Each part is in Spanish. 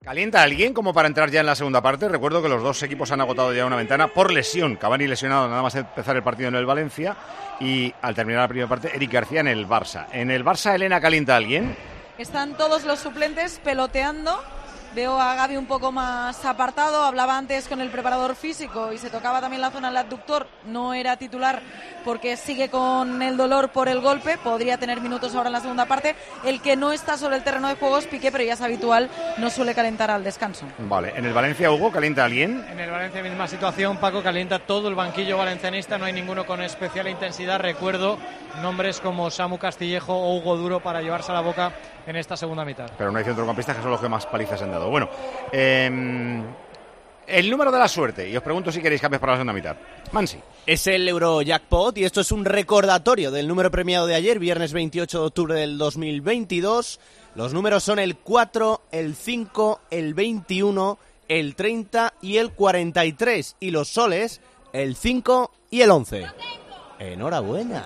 ¿Calienta alguien como para entrar ya en la segunda parte? Recuerdo que los dos equipos han agotado ya una ventana por lesión. Cavani lesionado nada más empezar el partido en el Valencia y al terminar la primera parte Eric García en el Barça. ¿En el Barça, Elena, calienta alguien? Están todos los suplentes peloteando. Veo a Gavi un poco más apartado, hablaba antes con el preparador físico y se tocaba también la zona del abductor, no era titular porque sigue con el dolor por el golpe, podría tener minutos ahora en la segunda parte. El que no está sobre el terreno de juego es Piqué, pero ya es habitual, no suele calentar al descanso. Vale, ¿en el Valencia, Hugo, calienta alguien? En el Valencia misma situación, Paco, calienta todo el banquillo valencianista, no hay ninguno con especial intensidad. Recuerdo nombres como Samu Castillejo o Hugo Duro para llevarse a la boca en esta segunda mitad. Pero no hay centrocampistas que son los que más palizas han dado. Bueno, el número de la suerte, y os pregunto si queréis cambios para la segunda mitad. Mansi. Es el Eurojackpot y esto es un recordatorio del número premiado de ayer, viernes 28 de octubre del 2022. Los números son el 4, el 5, el 21, el 30 y el 43. Y los soles, el 5 y el 11. ¡Enhorabuena!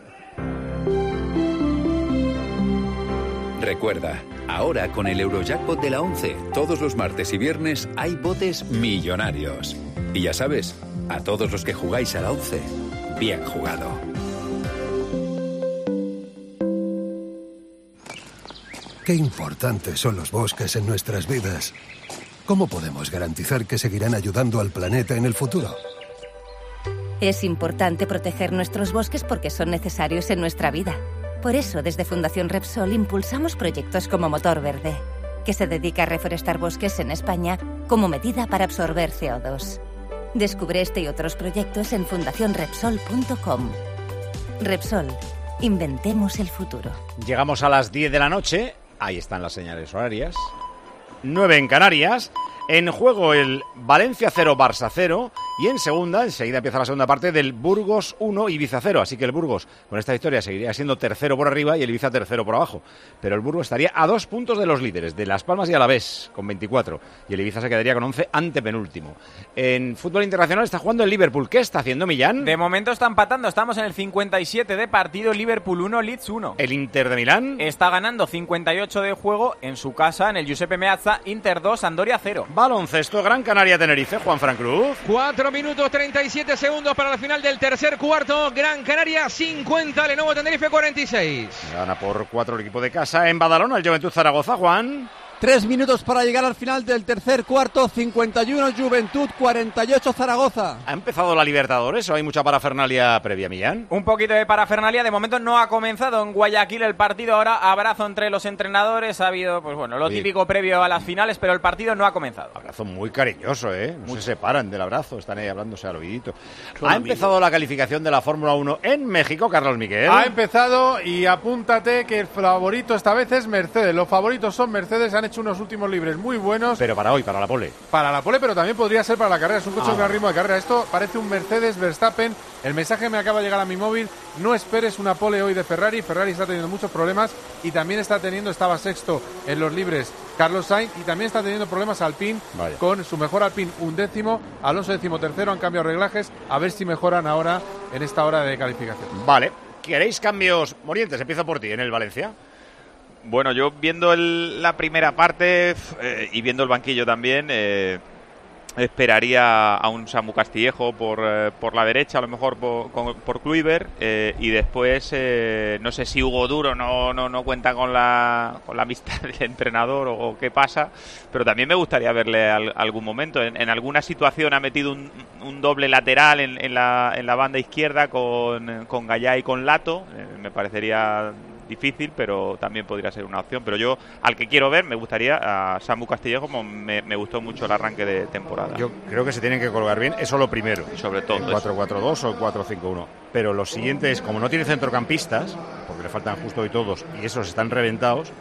Recuerda, ahora con el Eurojackpot de la 11, todos los martes y viernes hay botes millonarios. Y ya sabes, a todos los que jugáis a la 11, bien jugado. Qué importantes son los bosques en nuestras vidas. ¿Cómo podemos garantizar que seguirán ayudando al planeta en el futuro? Es importante proteger nuestros bosques porque son necesarios en nuestra vida. Por eso, desde Fundación Repsol impulsamos proyectos como Motor Verde, que se dedica a reforestar bosques en España como medida para absorber CO2. Descubre este y otros proyectos en fundacionrepsol.com. Repsol, inventemos el futuro. Llegamos a las 10 de la noche, ahí están las señales horarias, 9 en Canarias. En juego el Valencia 0, Barça 0 y en segunda, enseguida empieza la segunda parte del Burgos 1, Ibiza 0. Así que el Burgos con esta victoria seguiría siendo tercero por arriba y el Ibiza tercero por abajo. Pero el Burgos estaría a 2 puntos de los líderes, de Las Palmas y Alavés, con 24. Y el Ibiza se quedaría con 11 antepenúltimo. En fútbol internacional está jugando el Liverpool. ¿Qué está haciendo Millán? De momento está empatando, estamos en el 57 de partido, Liverpool 1, Leeds 1. El Inter de Milán está ganando 58 de juego en su casa, en el Giuseppe Meazza, Inter 2, Sampdoria 0. Baloncesto, Gran Canaria-Tenerife, Juanfran Cruz. 4 minutos 37 segundos para la final del tercer cuarto. Gran Canaria 50, Lenovo Tenerife 46. Gana por 4 el equipo de casa. En Badalona, el Juventud Zaragoza, Juan. 3 minutos para llegar al final del tercer cuarto, 51 Juventud, 48 Zaragoza. ¿Ha empezado la Libertadores o hay mucha parafernalia previa, Millán? Un poquito de parafernalia, de momento no ha comenzado en Guayaquil el partido, ahora abrazo entre los entrenadores, ha habido pues bueno, lo típico previo a las finales, pero el partido no ha comenzado. Abrazo muy cariñoso, no se separan del abrazo, están ahí hablándose al oídito. Ha empezado la calificación de la Fórmula 1 en México, Carlos Miguel. Ha empezado y apúntate que el favorito esta vez es Mercedes, los favoritos son Mercedes, han hecho unos últimos libres muy buenos. Pero para hoy, para la pole. Para la pole, pero también podría ser para la carrera. Es un coche de gran ritmo de carrera. Esto parece un Mercedes Verstappen. El mensaje me acaba de llegar a mi móvil. No esperes una pole hoy de Ferrari. Ferrari está teniendo muchos problemas y también estaba sexto en los libres Carlos Sainz y también está teniendo problemas Alpine. Vaya. Con su mejor Alpine 11º, Alonso 13º. Han cambiado reglajes. A ver si mejoran ahora en esta hora de calificación. Vale. ¿Queréis cambios? Morientes, empiezo por ti en el Valencia. Bueno, yo viendo la primera parte y viendo el banquillo también, esperaría a un Samu Castillejo por la derecha, a lo mejor por Kluivert, y después no sé si Hugo Duro no cuenta con la amistad del entrenador o qué pasa, pero también me gustaría verle algún momento. En alguna situación ha metido un doble lateral en la banda izquierda con Gallá y con Lato, me parecería difícil, pero también podría ser una opción. Pero yo, al que quiero ver, me gustaría a Samu Castillejo, como me gustó mucho el arranque de temporada. Yo creo que se tienen que colgar bien, eso lo primero. Sobre todo. El 4-4-2 o el 4-5-1. Pero lo siguiente es, como no tiene centrocampistas, porque le faltan justo hoy todos, y esos están reventados,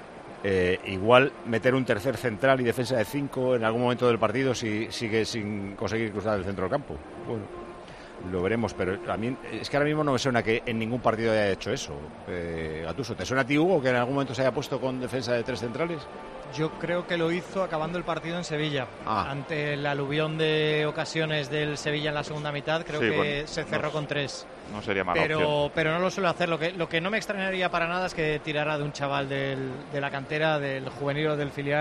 igual meter un tercer central y defensa de 5 en algún momento del partido si sigue sin conseguir cruzar el centro del campo. Bueno, lo veremos, pero a mí es que ahora mismo no me suena que en ningún partido haya hecho eso. Gattuso, ¿te suena a ti, Hugo, que en algún momento se haya puesto con defensa de 3 centrales? Yo creo que lo hizo acabando el partido en Sevilla. Ante el aluvión de ocasiones del Sevilla en la segunda mitad, creo que se cerró con 3. No sería mala opción. Pero no lo suele hacer. Lo que no me extrañaría para nada es que tirara de un chaval de la cantera, del juvenil o del filial,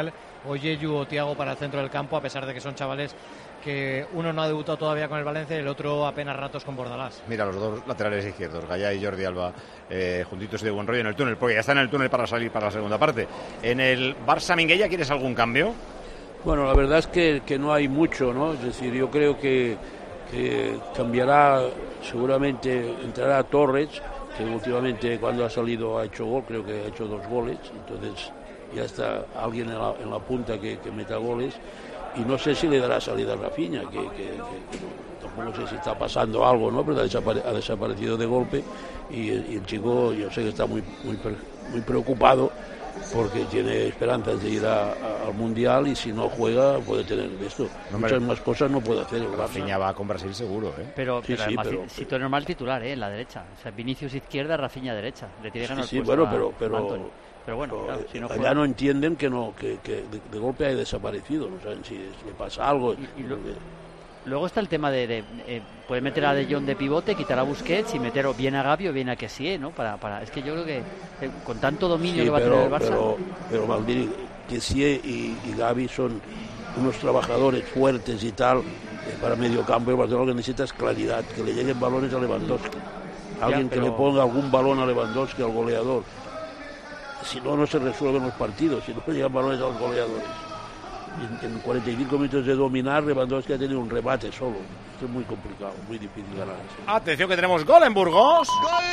o Yeyu o Thiago para el centro del campo, a pesar de que son chavales que uno no ha debutado todavía con el Valencia y el otro apenas ratos con Bordalás. Mira, los dos laterales izquierdos, Gallá y Jordi Alba, juntitos y de buen rollo en el túnel, porque ya están en el túnel para salir para la segunda parte. En el Barça Minguella, ¿quieres algún cambio? Bueno, la verdad es que no hay mucho, ¿no? Es decir, yo creo que cambiará, seguramente entrará Torres, que últimamente cuando ha salido ha hecho gol, creo que ha hecho 2 goles, entonces ya está alguien en la punta que meta goles, y no sé si le dará salida a Rafinha, que tampoco sé si está pasando algo, ¿no? Pero ha desaparecido de golpe, y el chico yo sé que está muy preocupado, porque tiene esperanzas de ir al Mundial, y si no juega puede tener esto. Muchas más cosas no puede hacer el Barça. Rafinha va con Brasil seguro, ¿eh? Pero además, si tú eres normal titular, en la derecha. O sea, Vinicius izquierda, Rafinha derecha. Le tiene ganas sí, bueno, pero bueno, claro, si no ya juega... no entienden que de golpe ha desaparecido. No saben si le pasa algo. Luego está el tema de puede meter a De Jong de pivote, quitar a Busquets y meter o bien a Gavi o bien a Kessie, ¿no? Es que yo creo que con tanto dominio que va a tener el Barça... Pero Maldini, Kessie y Gavi son unos trabajadores fuertes y tal, para medio campo. El Barcelona lo que necesita es claridad, que le lleguen balones a Lewandowski. Alguien que le ponga algún balón a Lewandowski, al goleador. Si no, no se resuelven los partidos, si no le llegan balones a los goleadores. En 45 minutos de dominar, Lewandowski ha tenido un remate solo. Esto es muy complicado, muy difícil ganar eso. Atención que tenemos gol en Burgos.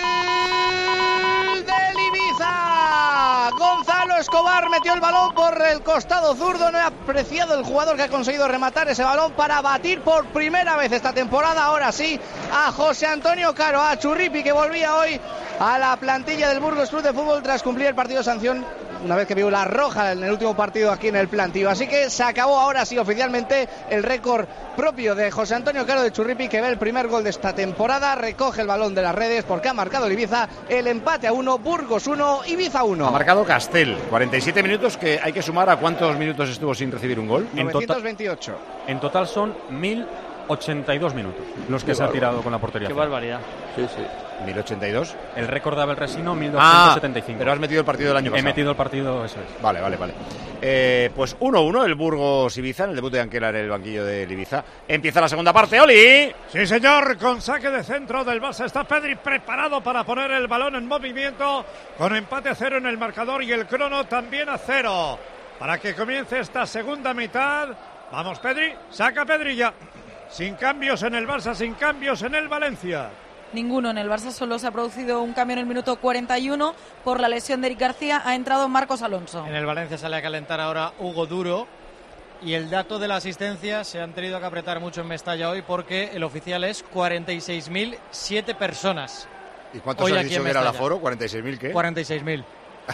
¡Gol del Ibiza! Gonzalo Escobar metió el balón por el costado zurdo. No ha apreciado el jugador que ha conseguido rematar ese balón para batir por primera vez esta temporada, ahora sí, a José Antonio Caro, a Churripi, que volvía hoy a la plantilla del Burgos Club de Fútbol tras cumplir el partido de sanción, una vez que vio la roja en el último partido aquí en el plantío. Así que se acabó ahora sí oficialmente el récord propio de José Antonio Caro de Churripi, que ve el primer gol de esta temporada, recoge el balón de las redes porque ha marcado el Ibiza el empate a 1, Burgos 1, Ibiza 1. Ha marcado Castel, 47 minutos, que hay que sumar a cuántos minutos estuvo sin recibir un gol. 928. En total son 1082 minutos los que se ha tirado con la portería. Qué barbaridad. Sí. 1082. El récord de Abel Resino, 1275. Pero has metido el partido del año pasado. He metido el partido, eso es. Vale. Pues 1-1 el Burgos Ibiza, en el debut de Anquela en el banquillo del Ibiza. Empieza la segunda parte, ¡Oli! Sí, señor, con saque de centro del Barça está Pedri preparado para poner el balón en movimiento, con empate a 0 en el marcador y el crono también a 0. Para que comience esta segunda mitad. Vamos, Pedri, saca Pedri ya. Sin cambios en el Barça, sin cambios en el Valencia. Ninguno. En el Barça solo se ha producido un cambio en el minuto 41 por la lesión de Eric García. Ha entrado Marcos Alonso. En el Valencia sale a calentar ahora Hugo Duro. Y el dato de la asistencia se han tenido que apretar mucho en Mestalla hoy, porque el oficial es 46.007 personas. ¿Y cuántos has dicho que era el aforo? ¿46.000 qué? 46.000.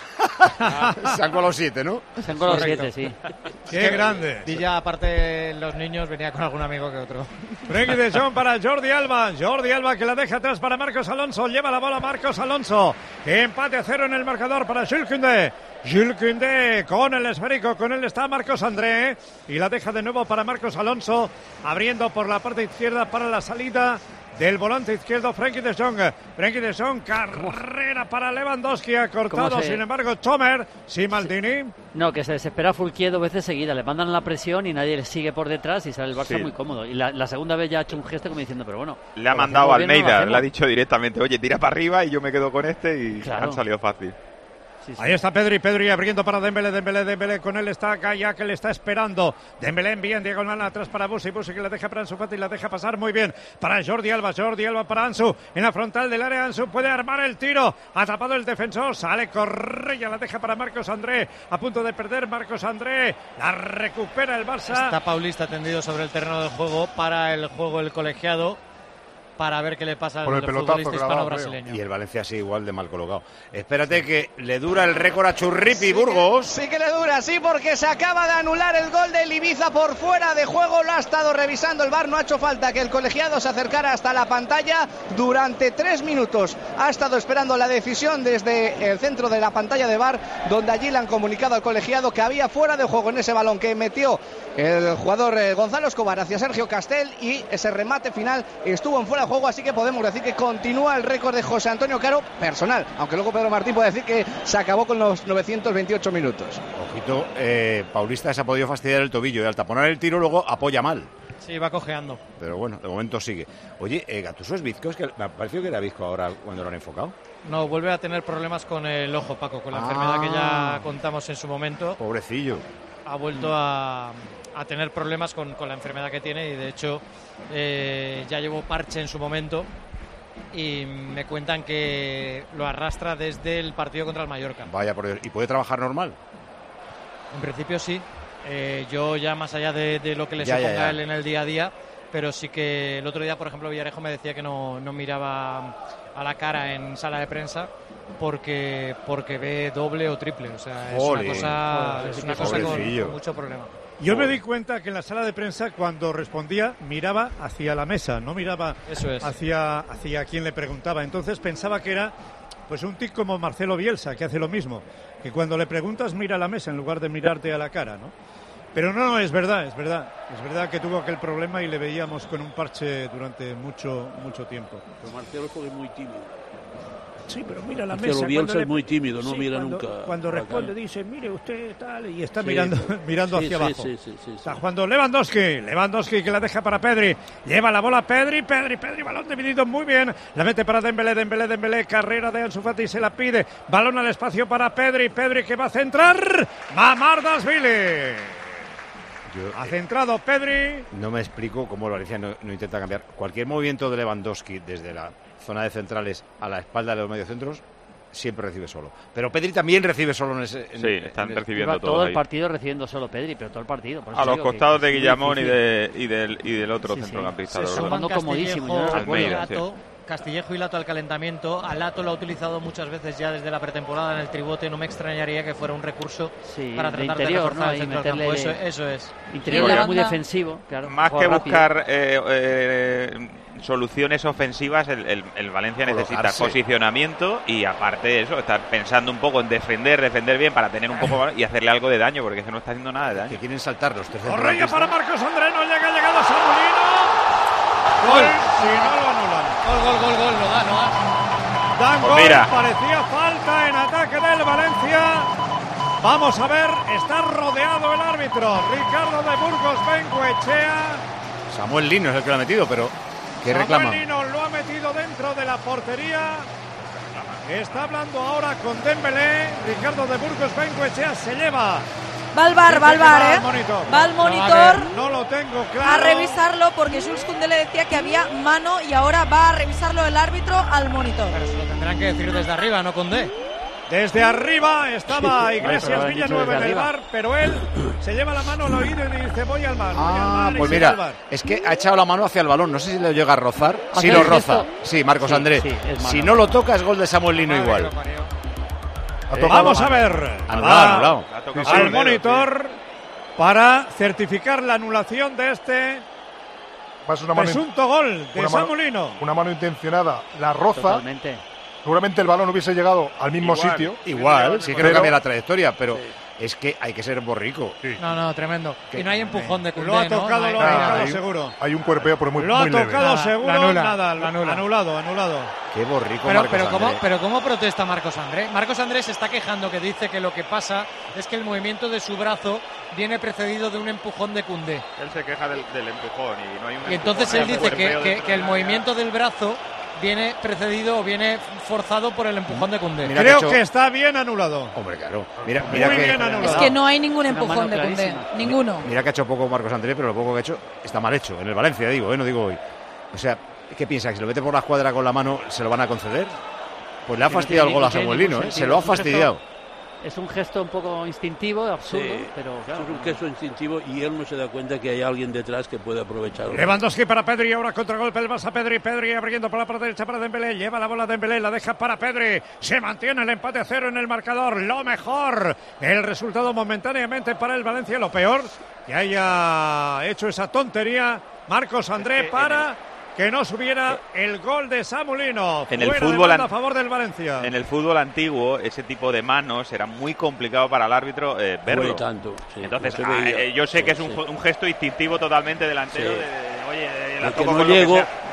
Se han colado 7, ¿no? Se han colado 7, sí. ¡Qué grande! Y ya, aparte, los niños, venía con algún amigo que otro. Frenkie de Jong para Jordi Alba. Jordi Alba que la deja atrás para Marcos Alonso. Lleva la bola Marcos Alonso. Empate a 0 en el marcador para Jules Koundé. Jules Koundé con el esférico. Con él está Marcos André. Y la deja de nuevo para Marcos Alonso. Abriendo por la parte izquierda para la salida del volante izquierdo, Frenkie de Jong. Frenkie de Jong, carrera para Lewandowski, ha cortado, sin embargo, Tomer, sí, Maldini. No, que se desespera Fulquier 2 veces seguidas, le mandan la presión y nadie le sigue por detrás y sale el Barça muy cómodo. Y la segunda vez ya ha hecho un gesto como diciendo, pero bueno. Le ha mandado a Almeida, le ha dicho directamente, oye, tira para arriba y yo me quedo con este y han salido fácil. Sí. Ahí está Pedri abriendo para Dembélé, con él está Gaya, que le está esperando. Dembélé envía en diagonal atrás para Busi que la deja para Ansu Fati y la deja pasar muy bien para Jordi Alba para Ansu, en la frontal del área. Ansu puede armar el tiro, atrapado el defensor, sale Correa, la deja para Marcos André, a punto de perder Marcos André, la recupera el Barça. Está Paulista tendido sobre el terreno del juego, para el juego el colegiado, para ver qué le pasa al futbolista hispano-brasileño. Y el Valencia sí, igual de mal colocado. Espérate que le dura el récord a Churripi, Burgos. Sí que le dura, sí, porque se acaba de anular el gol del Ibiza por fuera de juego. Lo ha estado revisando el VAR, no ha hecho falta que el colegiado se acercara hasta la pantalla. Durante 3 minutos ha estado esperando la decisión desde el centro de la pantalla de VAR, donde allí le han comunicado al colegiado que había fuera de juego en ese balón que metió el jugador Gonzalo Escobar hacia Sergio Castel, y ese remate final estuvo en fuera de juego, así que podemos decir que continúa el récord de José Antonio Caro personal, aunque luego Pedro Martín puede decir que se acabó con los 928 minutos. Ojito, Paulista se ha podido fastidiar el tobillo y al taponar el tiro luego apoya mal. Sí, va cojeando. Pero bueno, de momento sigue. Oye, Gattuso es bizco, es que me ha parecido que era bizco ahora cuando lo han enfocado. No, vuelve a tener problemas con el ojo, Paco, con la enfermedad que ya contamos en su momento. Pobrecillo. Ha vuelto a tener problemas con la enfermedad que tiene y de hecho ya llevó parche en su momento y me cuentan que lo arrastra desde el partido contra el Mallorca. Vaya por Dios. ¿Y puede trabajar normal? En principio sí. Yo ya más allá de lo que le suponga él en el día a día, pero sí que el otro día, por ejemplo, Villarejo me decía que no miraba a la cara en sala de prensa porque ve doble o triple. O sea, es una cosa con mucho problema. Yo me di cuenta que en la sala de prensa, cuando respondía, miraba hacia la mesa, no miraba hacia quien le preguntaba. Entonces pensaba que era pues un tic como Marcelo Bielsa, que hace lo mismo, que cuando le preguntas mira a la mesa en lugar de mirarte a la cara, ¿no? Pero no, es verdad. Es verdad que tuvo aquel problema y le veíamos con un parche durante mucho tiempo. Pero Marcelo fue muy tímido. Sí, pero mira la Marcelo mesa. Bielsa es muy tímido, no mira cuando, nunca. Cuando responde dice, mire usted tal, y está mirando hacia abajo. Sí. Está jugando Lewandowski que la deja para Pedri. Lleva la bola Pedri, balón dividido muy bien. La mete para Dembélé, carrera de Ansu Fati, se la pide. Balón al espacio para Pedri que va a centrar. Mamardashvili. Ha centrado Pedri. No me explico cómo Valencia no intenta cambiar. Cualquier movimiento de Lewandowski desde la zona de centrales a la espalda de los mediocentros siempre recibe solo. Pero Pedri también recibe solo en ese... están recibiendo todo el ahí. Partido recibiendo solo Pedri, pero todo el partido. A los costados de Guillamón y del otro centrocampista. Se suman comodísimo. Almeida, Castillejo y Lato al calentamiento. A Lato lo ha utilizado muchas veces ya desde la pretemporada en el tribote. No me extrañaría que fuera un recurso para tratar de reforzar el centro del campo. Eso es. Interior era muy defensivo. Claro, más que buscar soluciones ofensivas, el Valencia necesita posicionamiento y aparte de eso, estar pensando un poco en defender bien para tener un poco y hacerle algo de daño, porque es que no está haciendo nada de daño. Que quieren saltar los terceros. Correa para Marcos André, no llega, ha llegado Samulino. Gol, si no lo anulan. Gol, lo da, ¿no? Dan gol, mira. Parecía falta en ataque del Valencia. Vamos a ver, está rodeado el árbitro. Ricardo de Burgos Bengoechea. Samuel Lino es el que lo ha metido, pero ¿qué reclama? Samuel Lino lo ha metido dentro de la portería. Está hablando ahora con Dembélé. Ricardo de Burgos Bengoechea se lleva. Va al bar, Va al monitor. No lo tengo claro. A revisarlo porque Jules Koundé le decía que había mano y ahora va a revisarlo el árbitro al monitor. Pero se lo tendrán que decir desde arriba, no Koundé. Desde arriba estaba Iglesias Villanueva en el bar, pero él se lleva la mano al oído y dice voy al bar. Pues mira, es que ha echado la mano hacia el balón, no sé si lo llega a rozar. Sí lo roza, sí, Marcos Andrés. Si no lo toca es gol de Samuel Lino igual. Vamos a ver. Anulado. Al monitor para certificar la anulación de este presunto gol de Samuel Lino. Una mano intencionada, la roza. Totalmente. Seguramente el balón hubiese llegado al mismo sitio. Igual, sí que no cambia la trayectoria, pero es que hay que ser borrico. Sí. No, tremendo. Y no hay empujón de Koundé, Lo ha tocado, ¿no? lo ha tocado seguro. Hay un cuerpeo, pero muy Lo ha leve. tocado seguro, anula. Anulado. Qué borrico pero ¿cómo protesta Marcos Andrés? Marcos Andrés se está quejando, que dice que lo que pasa es que el movimiento de su brazo viene precedido de un empujón de Koundé. Él se queja del empujón y no hay un Y entonces él dice que el movimiento del brazo viene precedido o viene forzado por el empujón de Koundé. Creo que está bien anulado. Hombre, claro. Mira muy bien anulado. Es que no hay ningún empujón de Koundé. Ninguno. Mira que ha hecho poco Marcos Andrés, pero lo poco que ha hecho está mal hecho. En el Valencia, digo, no digo hoy. O sea, ¿qué piensa? ¿Que si lo mete por la escuadra con la mano se lo van a conceder? Pues le ha fastidiado el gol a Samuel Lino, Se lo ha fastidiado. Es un gesto un poco instintivo, absurdo, pero claro. Es un gesto instintivo y él no se da cuenta que hay alguien detrás que puede aprovecharlo. Lewandowski para Pedri, ahora contragolpe del Barça. Pedri abriendo por la parte derecha para Dembélé, lleva la bola Dembélé, la deja para Pedri, se mantiene el empate a 0 en el marcador. Lo mejor, el resultado momentáneamente para el Valencia, lo peor que haya hecho esa tontería Marcos André para que no subiera el gol de Samuel Lino. En el fútbol a favor del Valencia. En el fútbol antiguo, ese tipo de manos era muy complicado para el árbitro verlo. Tanto, sí. Entonces, yo sé que es un gesto instintivo totalmente delantero. Sí. Oye, la toco no llego,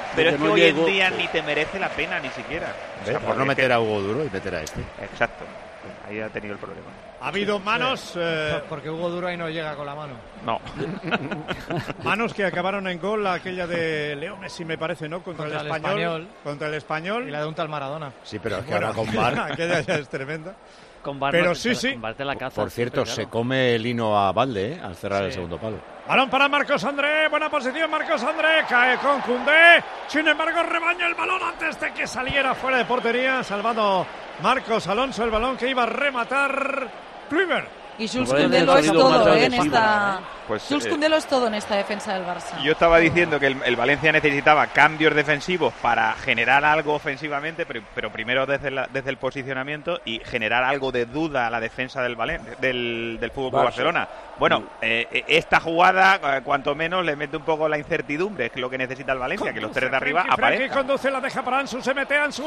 Pero es que no hoy llego, en día pues. ni te merece la pena ni siquiera. Por no meter a Hugo Duro y meter a este. Exacto. Ahí ha tenido el problema. Ha habido manos... Porque Hugo Duro ahí no llega con la mano. No. Manos que acabaron en gol, aquella de Leo Messi, me parece, ¿no? Contra el Español. Contra el Español. Y la de un tal Maradona. Sí, pero es que ahora con VAR... Aquella ya es tremenda. Con VAR pero no, sí. Con VAR te la caza, por cierto, claro. se come el hino a Valde, al cerrar el segundo palo. Balón para Marcos André, buena posición Marcos André, cae con Koundé, sin embargo rebaña el balón antes de que saliera fuera de portería, salvando Marcos Alonso el balón que iba a rematar Kluivert. Y Jules Koundé lo es todo en esta... Jules Koundé lo es todo en esta defensa del Barça. Yo estaba diciendo que el Valencia necesitaba cambios defensivos para generar algo ofensivamente, pero primero desde el posicionamiento y generar algo de duda a la defensa del Fútbol Club Barcelona. Bueno, esta jugada, cuanto menos, le mete un poco la incertidumbre, es lo que necesita el Valencia, que los tres de arriba aparezcan. Conduce, la deja para Ansu, se mete Ansu,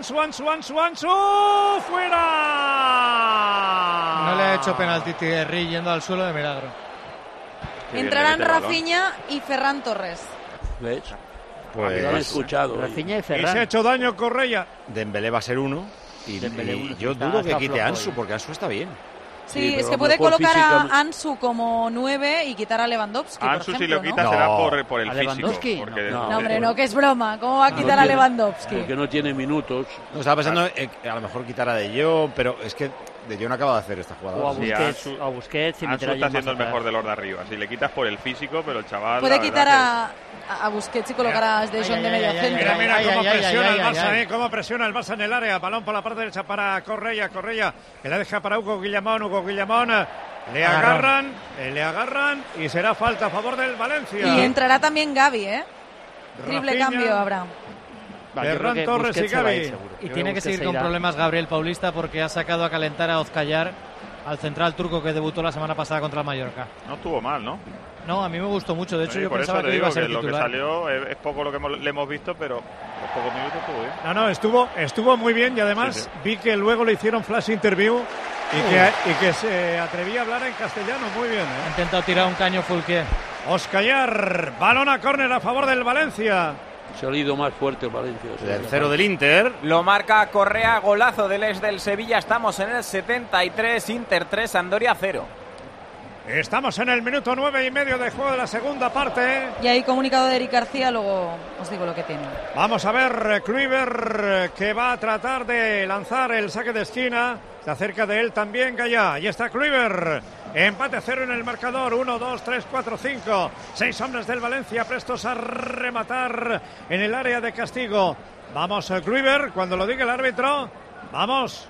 ¡fuera! No le ha hecho penalti Thierry yendo al suelo de milagro. Entrarán Rafinha y Ferran Torres. ¿Ves? Pues lo han escuchado. Rafinha y Y Ferran. se ha hecho daño Correia. Dembélé va a ser uno. Y yo dudo que quite a Ansu, porque Ansu está bien. Sí, es que puede colocar a Ansu como 9 y quitar a Lewandowski, por Ansu ejemplo, si lo quita ¿no? será por el Lewandowski? físico. No, hombre, no, que es broma. ¿Cómo va a quitar a Lewandowski? Porque no tiene minutos. No, estaba pensando a lo mejor quitar a De Jong, pero es que De Jong acaba de hacer esta jugada. O a Busquets y Ansu meter a está Jong siendo el más mejor atrás. de los de arriba. Si le quitas por el físico, pero el chaval... Puede la quitar verdad a Busquets y colocar a De Jong de medio centro. Mira cómo presiona el Barça, cómo presiona el Barça en el área. Balón por la parte derecha para Correia, que la deja para Hugo Guillamón. Le agarran y será falta a favor del Valencia. Y entrará también Gavi, Triple Rafinha, cambio habrá. Ferran Torres y Gavi. Y tiene que seguir con problemas Gabriel Paulista porque ha sacado a calentar a Ozcayar, al central turco que debutó la semana pasada contra el Mallorca. No estuvo mal, ¿no? No, a mí me gustó mucho. De hecho, Sí, yo por pensaba eso que te iba a digo ser que lo que titular. salió es poco lo que le hemos visto, pero los pocos minutos estuvo bien. No, estuvo muy bien y además vi que luego le hicieron flash interview y que se atrevía a hablar en castellano. Muy bien, Ha intentado tirar un caño Fulquier. Ozcayar, balón a córner a favor del Valencia. Ha salido más fuerte el Valencia. Tercero del Inter. Lo marca Correa, golazo del ex del Sevilla. Estamos en el 73, Inter 3, Sampdoria 0. Estamos en el minuto 9:30 de juego de la segunda parte. Y hay comunicado de Eric García, luego os digo lo que tiene. Vamos a ver Kluivert, que va a tratar de lanzar el saque de esquina. Se acerca de él también Gallá. Ahí está Kluivert. Empate a 0 en el marcador. 1, 2, 3, 4, 5. 6 hombres del Valencia prestos a rematar en el área de castigo. Vamos a Kluivert, cuando lo diga el árbitro. Vamos.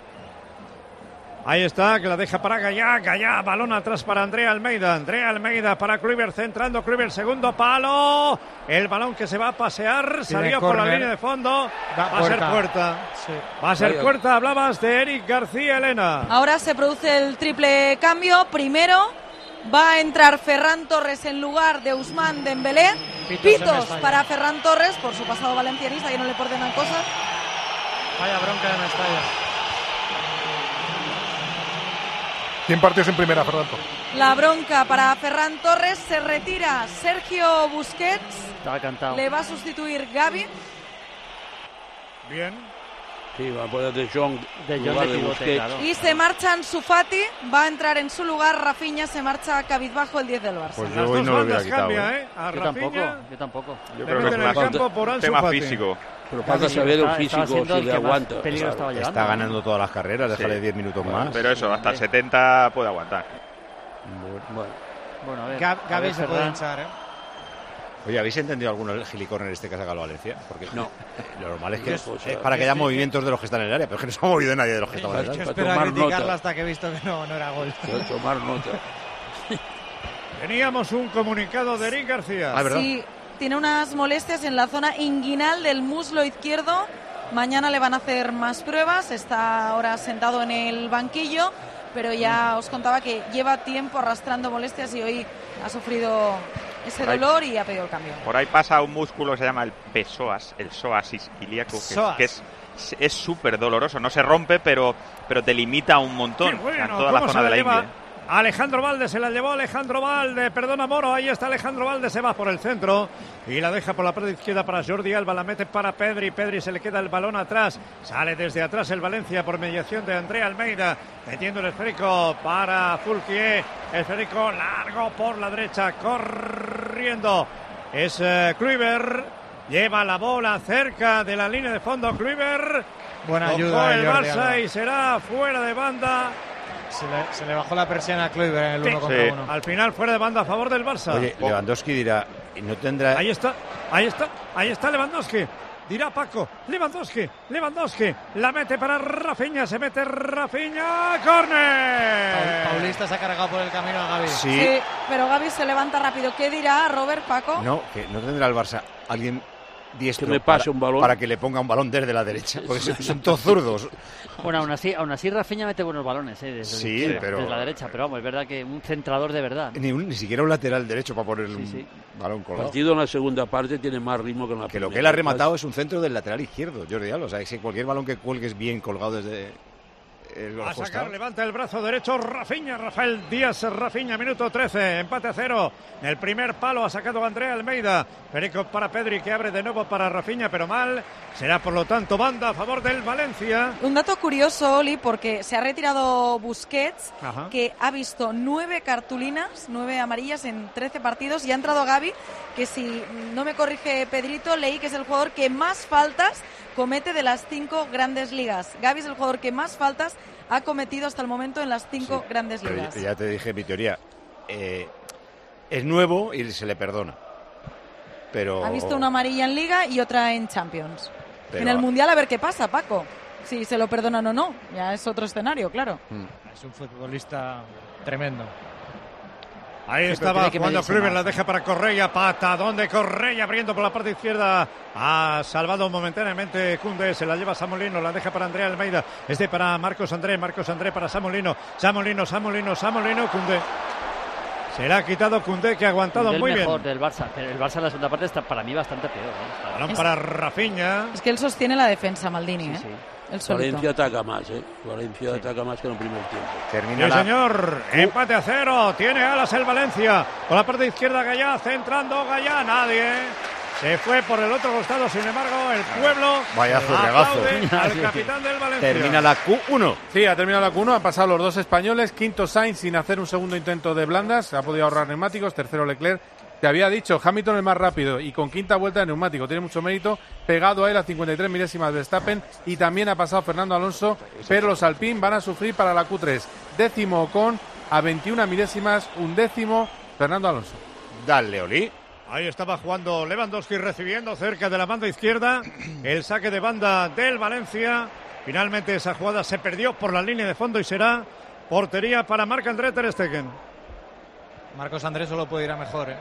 Ahí está, que la deja para Gallá, balón atrás para Andrea Almeida para Kluivert, centrando Kluivert, segundo palo, el balón que se va a pasear, salió por la línea de fondo, va a ser puerta. Sí. Va a ser puerta, hablabas de Eric García, Elena. Ahora se produce el triple cambio, primero va a entrar Ferran Torres en lugar de Ousmane Dembélé, pitos para Ferran Torres por su pasado valencianista, que no le ordenan cosas. Vaya bronca de Mestalla. 100 partidos en primera, Fernando. La bronca para Ferran Torres, se retira Sergio Busquets. Estaba cantado. Le va a sustituir Gavi. Bien. Sí, va a poner De Jong de pivote, claro. Y se marcha Ansu Fati, va a entrar en su lugar Rafinha, se marcha cabizbajo el 10 del Barça. Pues yo hoy no lo hubiera quitado. A Yo tampoco. Yo creo que es más tema físico. Pero falta saber el físico si le aguanta. Está ganando todas las carreras, déjale 10 minutos más. Pero eso, hasta el 70 puede aguantar. Bueno, a ver. Gavi se puede hinchar, Oye, ¿habéis entendido alguno el gilicorner este que ha sacado Valencia? Porque no. Lo normal es que es para que haya movimientos de los que están en el área, pero es que no se ha movido nadie de los que estaban en el área. Yo espero a criticarla hasta que he visto que no era gol. Tomar nota. Teníamos un comunicado de Eric García. Sí, tiene unas molestias en la zona inguinal del muslo izquierdo. Mañana le van a hacer más pruebas. Está ahora sentado en el banquillo, pero ya os contaba que lleva tiempo arrastrando molestias y hoy ha sufrido ese dolor y ha pedido el cambio. Por ahí pasa un músculo que se llama el psoas isquilíaco, que es súper doloroso. No se rompe, pero te limita un montón en toda la zona de la ingle. Alejandro Valde, se la llevó Alejandro Valde, perdona Moro, ahí está Alejandro Valde, se va por el centro y la deja por la parte izquierda para Jordi Alba, la mete para Pedri, Pedri se le queda el balón atrás, sale desde atrás el Valencia por mediación de André Almeida, metiendo el esférico para Fulquier, esférico largo por la derecha, corriendo, es Kluivert, lleva la bola cerca de la línea de fondo, Kluivert, buena tocó ayuda el Jordi Barça Alba. y será fuera de banda. Se le bajó la persiana a Kluivert en el 1 contra 1. Al final fuera de banda a favor del Barça. Oye, Lewandowski dirá, no tendrá... Ahí está Lewandowski. Dirá Paco, Lewandowski, la mete para Rafinha, se mete Rafinha, ¡córner! Paulista se ha cargado por el camino a Gavi. Sí, pero Gavi se levanta rápido. ¿Qué dirá Robert, Paco? No, que no tendrá el Barça alguien diestro que me pase un balón para que le ponga un balón desde la derecha, porque son todos zurdos. Bueno, aún así Rafinha mete buenos balones, desde la derecha, pero vamos, es verdad que un centrador de verdad. Ni siquiera un lateral derecho para poner un balón colgado. El partido en la segunda parte tiene más ritmo que en la primera. Que lo que él ha rematado es un centro del lateral izquierdo, Jordi Alba. O sea, que cualquier balón que cuelgues bien colgado desde... A sacar, levanta el brazo derecho Rafinha, Rafael Díaz Rafinha, minuto 13, empate a 0. En el primer palo ha sacado André Almeida. Perico para Pedri, que abre de nuevo para Rafinha, pero mal. Será por lo tanto banda a favor del Valencia. Un dato curioso, Oli, porque se ha retirado Busquets, que ha visto 9 cartulinas, 9 amarillas en 13 partidos, y ha entrado Gavi, que si no me corrige Pedrito, leí que es el jugador que más faltas comete de las 5 grandes ligas. Gavi es el jugador que más faltas ha cometido hasta el momento en las 5 grandes ligas. Ya te dije mi teoría. Es nuevo y se le perdona. Pero... Ha visto una amarilla en Liga y otra en Champions. En el Mundial a ver qué pasa, Paco. Si se lo perdonan o no. Ya es otro escenario, claro. Es un futbolista tremendo. Ahí estaba jugando Kluivert, la deja para Correia, patadón de Correia, abriendo por la parte izquierda, ha salvado momentáneamente Koundé, se la lleva Samolino, la deja para André Almeida, para Marcos André para Samolino, Koundé. Se la ha quitado Koundé, que ha aguantado muy bien. El mejor del Barça, pero el Barça en la segunda parte está para mí bastante peor. Balón para Rafinha. Es que él sostiene la defensa, Maldini, Sí. Valencia ataca más, Valencia ataca más que en el primer tiempo. Sí, señor, empate a 0, tiene alas el Valencia. Por la parte izquierda Gallá, centrando Gallá, nadie. Se fue por el otro costado, sin embargo, el pueblo vaya zurregazo al capitán del Valencia. Termina la Q1. Sí, ha terminado la Q1, han pasado los dos españoles. Quinto Sainz sin hacer un segundo intento de blandas, se ha podido ahorrar neumáticos. Tercero Leclerc. Te había dicho, Hamilton el más rápido y con quinta vuelta de neumático. Tiene mucho mérito. Pegado a él a 53 milésimas de Verstappen. Y también ha pasado Fernando Alonso. Pero los Alpine van a sufrir para la Q3. Décimo Ocon a 21 milésimas. Undécimo Fernando Alonso. Dale, Oli. Ahí estaba jugando Lewandowski, recibiendo cerca de la banda izquierda. El saque de banda del Valencia. Finalmente esa jugada se perdió por la línea de fondo y será portería para Marc-André ter Stegen. Marcos Andrés solo puede ir a mejor,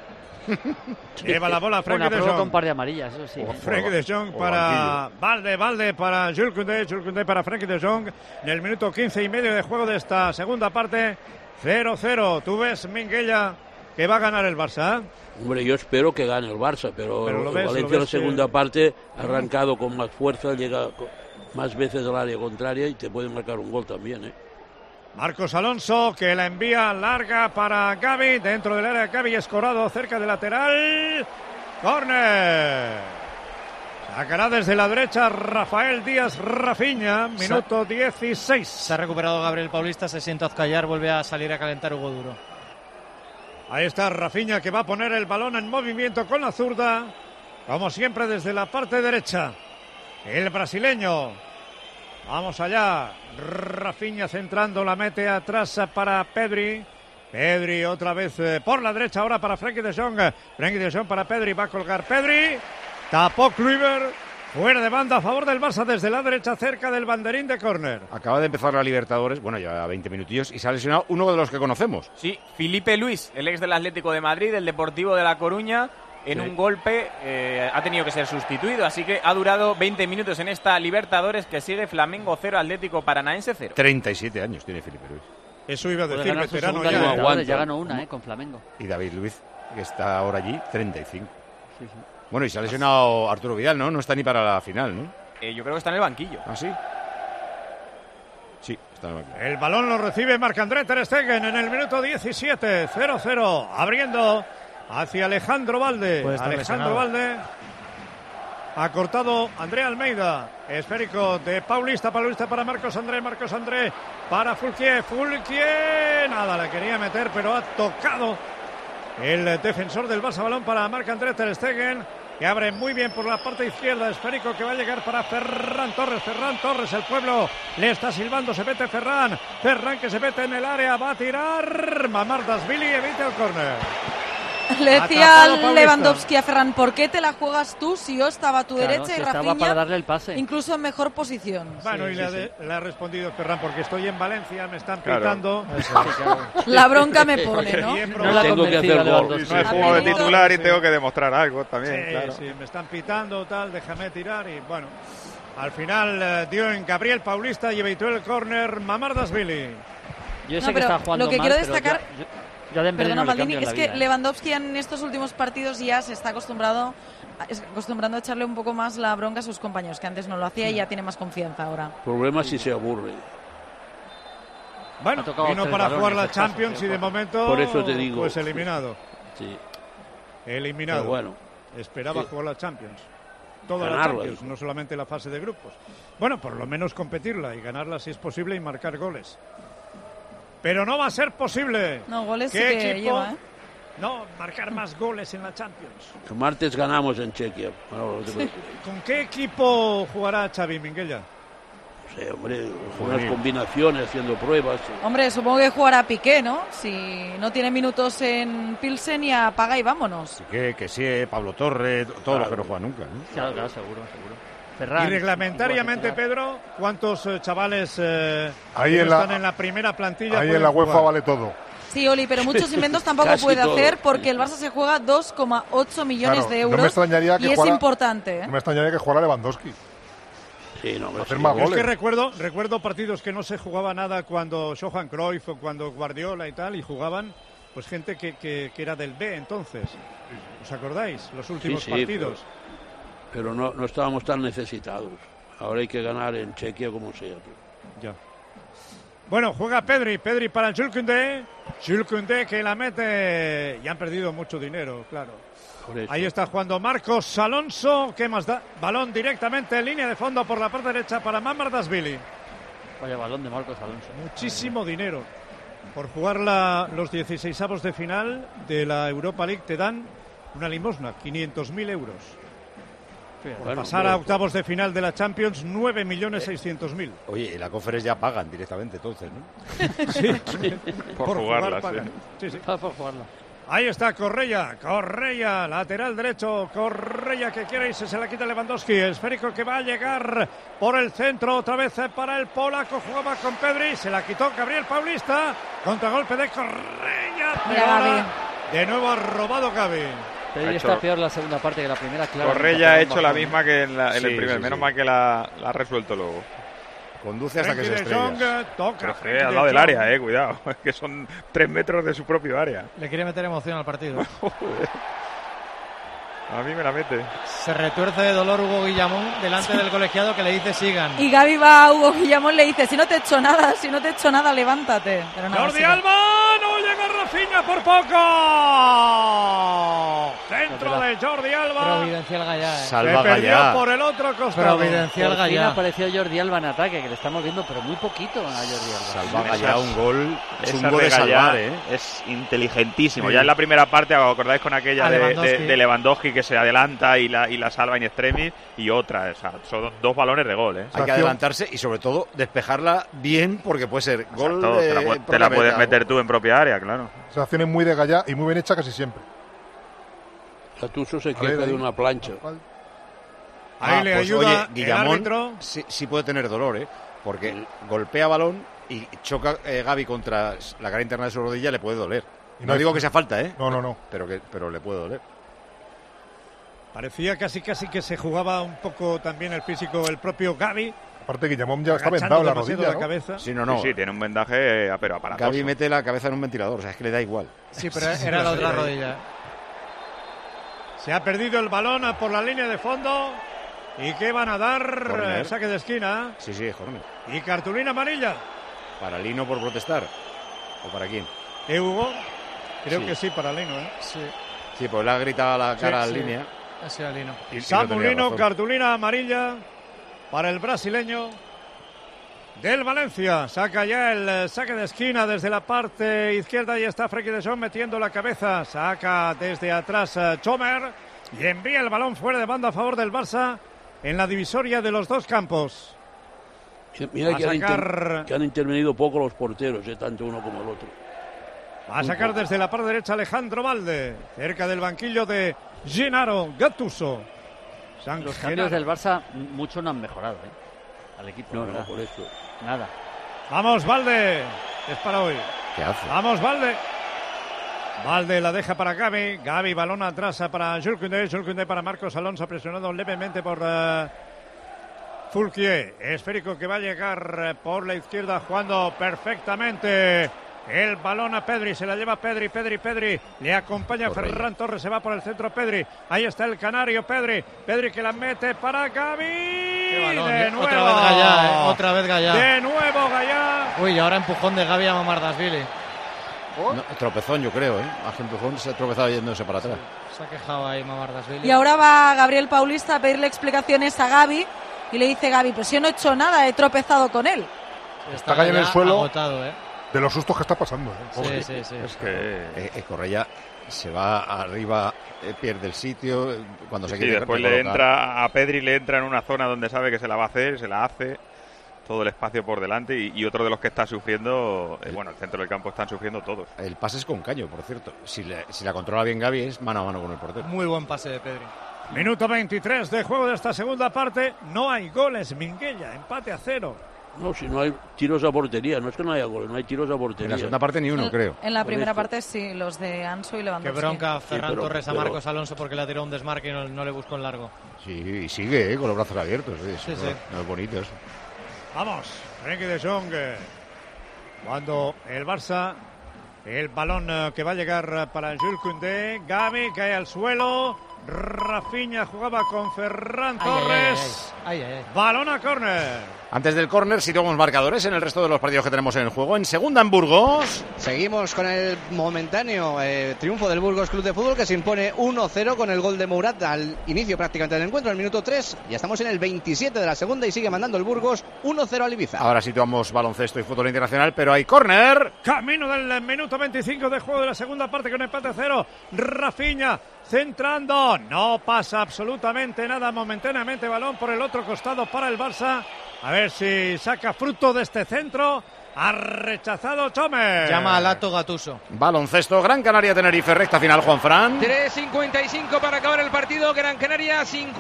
Lleva la bola Frenkie de Jong. Con un par de amarillas, eso sí. Frenkie de Jong para Valde para Jules Koundé para Frenkie de Jong. En el minuto 15 y medio de juego de esta segunda parte, 0-0. ¿Tú ves, Minguella, que va a ganar el Barça? Hombre, yo espero que gane el Barça, pero el Valencia en la segunda parte ha arrancado con más fuerza, llega más veces al área contraria y te puede marcar un gol también, Marcos Alonso, que la envía larga para Gavi, dentro del área de Gavi, escorado cerca del lateral. ¡Córner! Sacará desde la derecha Rafael Díaz Rafinha, minuto 16. Se ha recuperado Gabriel Paulista, se siente a Azcallar, vuelve a salir a calentar Hugo Duro. Ahí está Rafinha, que va a poner el balón en movimiento con la zurda, como siempre desde la parte derecha. El brasileño. Vamos allá, Rafinha centrando, la mete atrás para Pedri. Pedri otra vez por la derecha ahora para Frenkie de Jong. Frenkie de Jong para Pedri, va a colgar Pedri. Tapó Kluivert, fuera de banda a favor del Barça desde la derecha cerca del banderín de córner. Acaba de empezar la Libertadores, bueno, ya 20 minutillos y se ha lesionado uno de los que conocemos. Sí, Filipe Luis, el ex del Atlético de Madrid, del Deportivo de La Coruña. En un golpe ha tenido que ser sustituido, así que ha durado 20 minutos en esta Libertadores que sigue Flamengo 0, Atlético Paranaense 0. 37 años tiene Filipe Luis. Eso iba a decir, veterano ya. Ya ganó una, con Flamengo. Y David Luiz, que está ahora allí, 35. Sí. Bueno, y se ha lesionado Arturo Vidal, ¿no? No está ni para la final, ¿no? Yo creo que está en el banquillo. ¿Ah, sí? Sí, está en el banquillo. El balón lo recibe Marc-André ter Stegen en el minuto 17, 0-0, abriendo hacia Alejandro Valde. Alejandro Valde ha cortado André Almeida. Esférico de Paulista para Marcos André para Fulquier. Nada, le quería meter, pero ha tocado el defensor del Barça. Balón para Marc-André ter Stegen, que abre muy bien por la parte izquierda. Esférico que va a llegar para Ferran Torres, el pueblo le está silbando, se mete Ferran que se mete en el área, va a tirar Mamardashvili, evita el córner. Le decía Lewandowski a Ferran, ¿por qué te la juegas tú si yo estaba a tu derecha y Rafinha para darle el pase, incluso en mejor posición? Bueno, le ha respondido Ferran, porque estoy en Valencia, me están pitando. La bronca me pone, ¿no? Tengo que hacer gol. No he jugado de titular y tengo que demostrar algo también. Sí, me están pitando, déjame tirar y bueno. Al final dio en Gabriel Paulista y evitó el córner Mamardashvili. Yo sé que está jugando lo que mal, quiero destacar... Perdona, Maldini, es que Lewandowski en estos últimos partidos ya se está acostumbrando a echarle un poco más la bronca a sus compañeros, que antes no lo hacía y ya tiene más confianza ahora. El problema es si se aburre. Bueno, vino para jugar la Champions y de momento por eso te digo, pues eliminado. Sí. Eliminado. Pero bueno, esperaba jugar la Champions. Toda la Champions, no solamente la fase de grupos. Bueno, por lo menos competirla y ganarla si es posible y marcar goles. Pero no va a ser posible. No, goles sí que que lleva, ¿eh? No, marcar más goles en la Champions. El martes ganamos en Chequia. ¿Con qué equipo jugará Xavi Minguella? No sé, hombre, unas combinaciones, haciendo pruebas. Hombre, supongo que jugará Piqué, ¿no? Si no tiene minutos en Pilsen, y apaga y vámonos. Piqué, que sí, Pablo Torre, todos los que no juegan nunca, ¿no? Claro, seguro. Ferran, y reglamentariamente, Pedro, ¿cuántos chavales están en la primera plantilla? Ahí en la UEFA vale todo. Sí, Oli, pero muchos inventos tampoco puede hacer, porque el Barça se juega 2,8 millones de euros, no me extrañaría que y es importante. No me extrañaría que jugara Lewandowski. Sí, no, hacer más goles. Es que recuerdo partidos que no se jugaba nada cuando Johan Cruyff o cuando Guardiola y tal, y jugaban pues gente que era del B entonces. ¿Os acordáis? Los últimos partidos. Pero no estábamos tan necesitados. Ahora hay que ganar en Chequia como sea. Ya. Bueno, juega Pedri para Jules Koundé que la mete, y han perdido mucho dinero, claro. Ahí está jugando Marcos Alonso, ¿qué más da? Balón directamente en línea de fondo por la parte derecha para Mamardashvili. Vaya balón de Marcos Alonso. Muchísimo dinero. Por jugar los 16avos de final de la Europa League te dan una limosna, 500.000 euros. Por pasar a octavos de final de la Champions, 9.600.000. Oye, en la Conference ya pagan directamente entonces, ¿no? Sí, por jugarla, pagan. Sí. Por jugarla. Ahí está Correia, lateral derecho, Correia que quiere irse, se la quita Lewandowski, esférico que va a llegar por el centro, otra vez para el polaco, jugaba con Pedri, se la quitó Gabriel Paulista, contragolpe de Correia, de nuevo ha robado Gavi. Pedri está peor la segunda parte que la primera, claro. Correia ha hecho la misma que en el primer, menos mal que la ha resuelto luego. Conduce hasta que se estrella. Al lado del área, cuidado. Es que son 3 metros de su propio área. Le quiere meter emoción al partido. A mí me la mete. Se retuerce de dolor Hugo Guillamón delante del colegiado, que le dice sigan. Y Gavi va a Hugo Guillamón, le dice, si no te he hecho nada, levántate. Pero nada, Jordi Alba, no llega Rafinha por poco. Centro de Jordi Alba. Providencial Gallá. Salva se perdió Gallá. por el otro costado. Providencial Por fin Gallá. apareció Jordi Alba en ataque, que le estamos viendo, pero muy poquito a Jordi Alba. Salva Gallá, un gol. Es un Esa gol de salvar, Es inteligentísimo. Ya en la primera parte, ¿os acordáis con aquella de Lewandowski que se adelanta y la salva in extremis? Y otra, son 2 balones de gol, Hay que adelantarse y sobre todo despejarla bien, porque puede ser gol. Te la puedes meter tú en propia área, claro. Esa acción es muy de Gallá y muy bien hecha casi siempre. Gattuso se queja de una plancha. Ahí le pues, ayuda oye, Guillamón, el árbitro. Sí puede tener dolor, porque golpea balón y choca Gavi contra la cara interna de su rodilla, le puede doler. No digo que sea falta, No. Pero le puede doler. Parecía casi que se jugaba un poco también el físico, el propio Gavi. Aparte Guillamón ya está vendado en la rodilla, ¿no? Cabeza. Sí, no. Sí, tiene un vendaje, pero aparatoso. Gavi mete la cabeza en un ventilador, o sea, es que le da igual. Sí, pero era la otra rodilla. Se ha perdido el balón por la línea de fondo. ¿Y qué van a dar? Saque de esquina. Sí, es corner. Y cartulina amarilla. ¿Para Lino por protestar? ¿O para quién? Hugo. Creo Sí. que sí, para Lino, ¿eh? Sí, pues le ha gritado a la cara al Línea. Ha sido a Lino. Samu Lino, cartulina amarilla para el brasileño del Valencia. Saca ya el saque de esquina desde la parte izquierda y está Frenkie de Jong metiendo la cabeza. Saca desde atrás Chomer y envía el balón fuera de banda a favor del Barça en la divisoria de los dos campos. Mira que han intervenido poco los porteros, tanto uno como el otro. Va a sacar desde la parte derecha Alejandro Valde, cerca del banquillo de Gennaro Gattuso. Los cambios del Barça mucho no han mejorado, al equipo. No, por eso. Nada. Vamos, Valde. Es para hoy. ¿Qué hace? Vamos, Valde. Valde la deja para Gavi. Gavi, balón atrás para Jules Koundé. Jules Koundé para Marcos Alonso, presionado levemente por Foulquier. Esférico que va a llegar por la izquierda, jugando perfectamente. El balón a Pedri, se la lleva Pedri. Le acompaña Ferran Torres, se va por el centro Pedri. Ahí está el canario Pedri que la mete para Gavi. Qué balón, de nuevo. Otra vez Gallá. De nuevo Gallá. Uy, y ahora empujón de Gavi a Mamardashvili. No, tropezón, yo creo, Hace empujón, se ha tropezado yéndose para atrás. Se ha quejado ahí Mamardashvili. Y ahora va Gabriel Paulista a pedirle explicaciones a Gavi y le dice Gavi, pues yo no he hecho nada, he tropezado con él. Está cayendo en el suelo. Agotado, De los sustos que está pasando. Sí. Es que Correia se va arriba, pierde el sitio. Cuando se quiere después le entra a Pedri, le entra en una zona donde sabe que se la va a hacer, se la hace. Todo el espacio por delante y otro de los que está sufriendo, el centro del campo están sufriendo todos. El pase es con caño, por cierto. Si la controla bien Gavi, es mano a mano con el portero. Muy buen pase de Pedri. Minuto 23 de juego de esta segunda parte. No hay goles, Minguella. Empate a 0. No, si no hay tiros a portería, no es que no haya goles, no hay tiros a portería. En la segunda parte ni uno, creo. En la primera parte sí, los de Ansu y Lewandowski. Qué bronca Ferran Torres a Marcos Alonso porque le ha tirado un desmarque y no le buscó en largo. Sí, y sigue con los brazos abiertos. Sí. No es bonito eso. Vamos, Frenkie de Jong. Cuando el Barça, el balón que va a llegar para Jules Koundé. Gavi cae al suelo. Rafinha jugaba con Ferran Torres. Balón a córner. Antes del córner, situamos marcadores en el resto de los partidos que tenemos en el juego. En segunda, en Burgos. Seguimos con el momentáneo triunfo del Burgos Club de Fútbol, que se impone 1-0 con el gol de Mourad al inicio prácticamente del encuentro, en el minuto 3. Ya estamos en el 27 de la segunda y sigue mandando el Burgos 1-0 al Ibiza. Ahora situamos baloncesto y fútbol internacional, pero hay córner. Camino del minuto 25 de juego de la segunda parte con empate a 0. Rafinha centrando. No pasa absolutamente nada momentáneamente. Balón por el otro costado para el Barça. A ver si saca fruto de este centro. Ha rechazado Chomer. Llama a Lato Gattuso. Baloncesto, Gran Canaria Tenerife, recta final, Juanfran. 3:55 para acabar el partido. Gran Canaria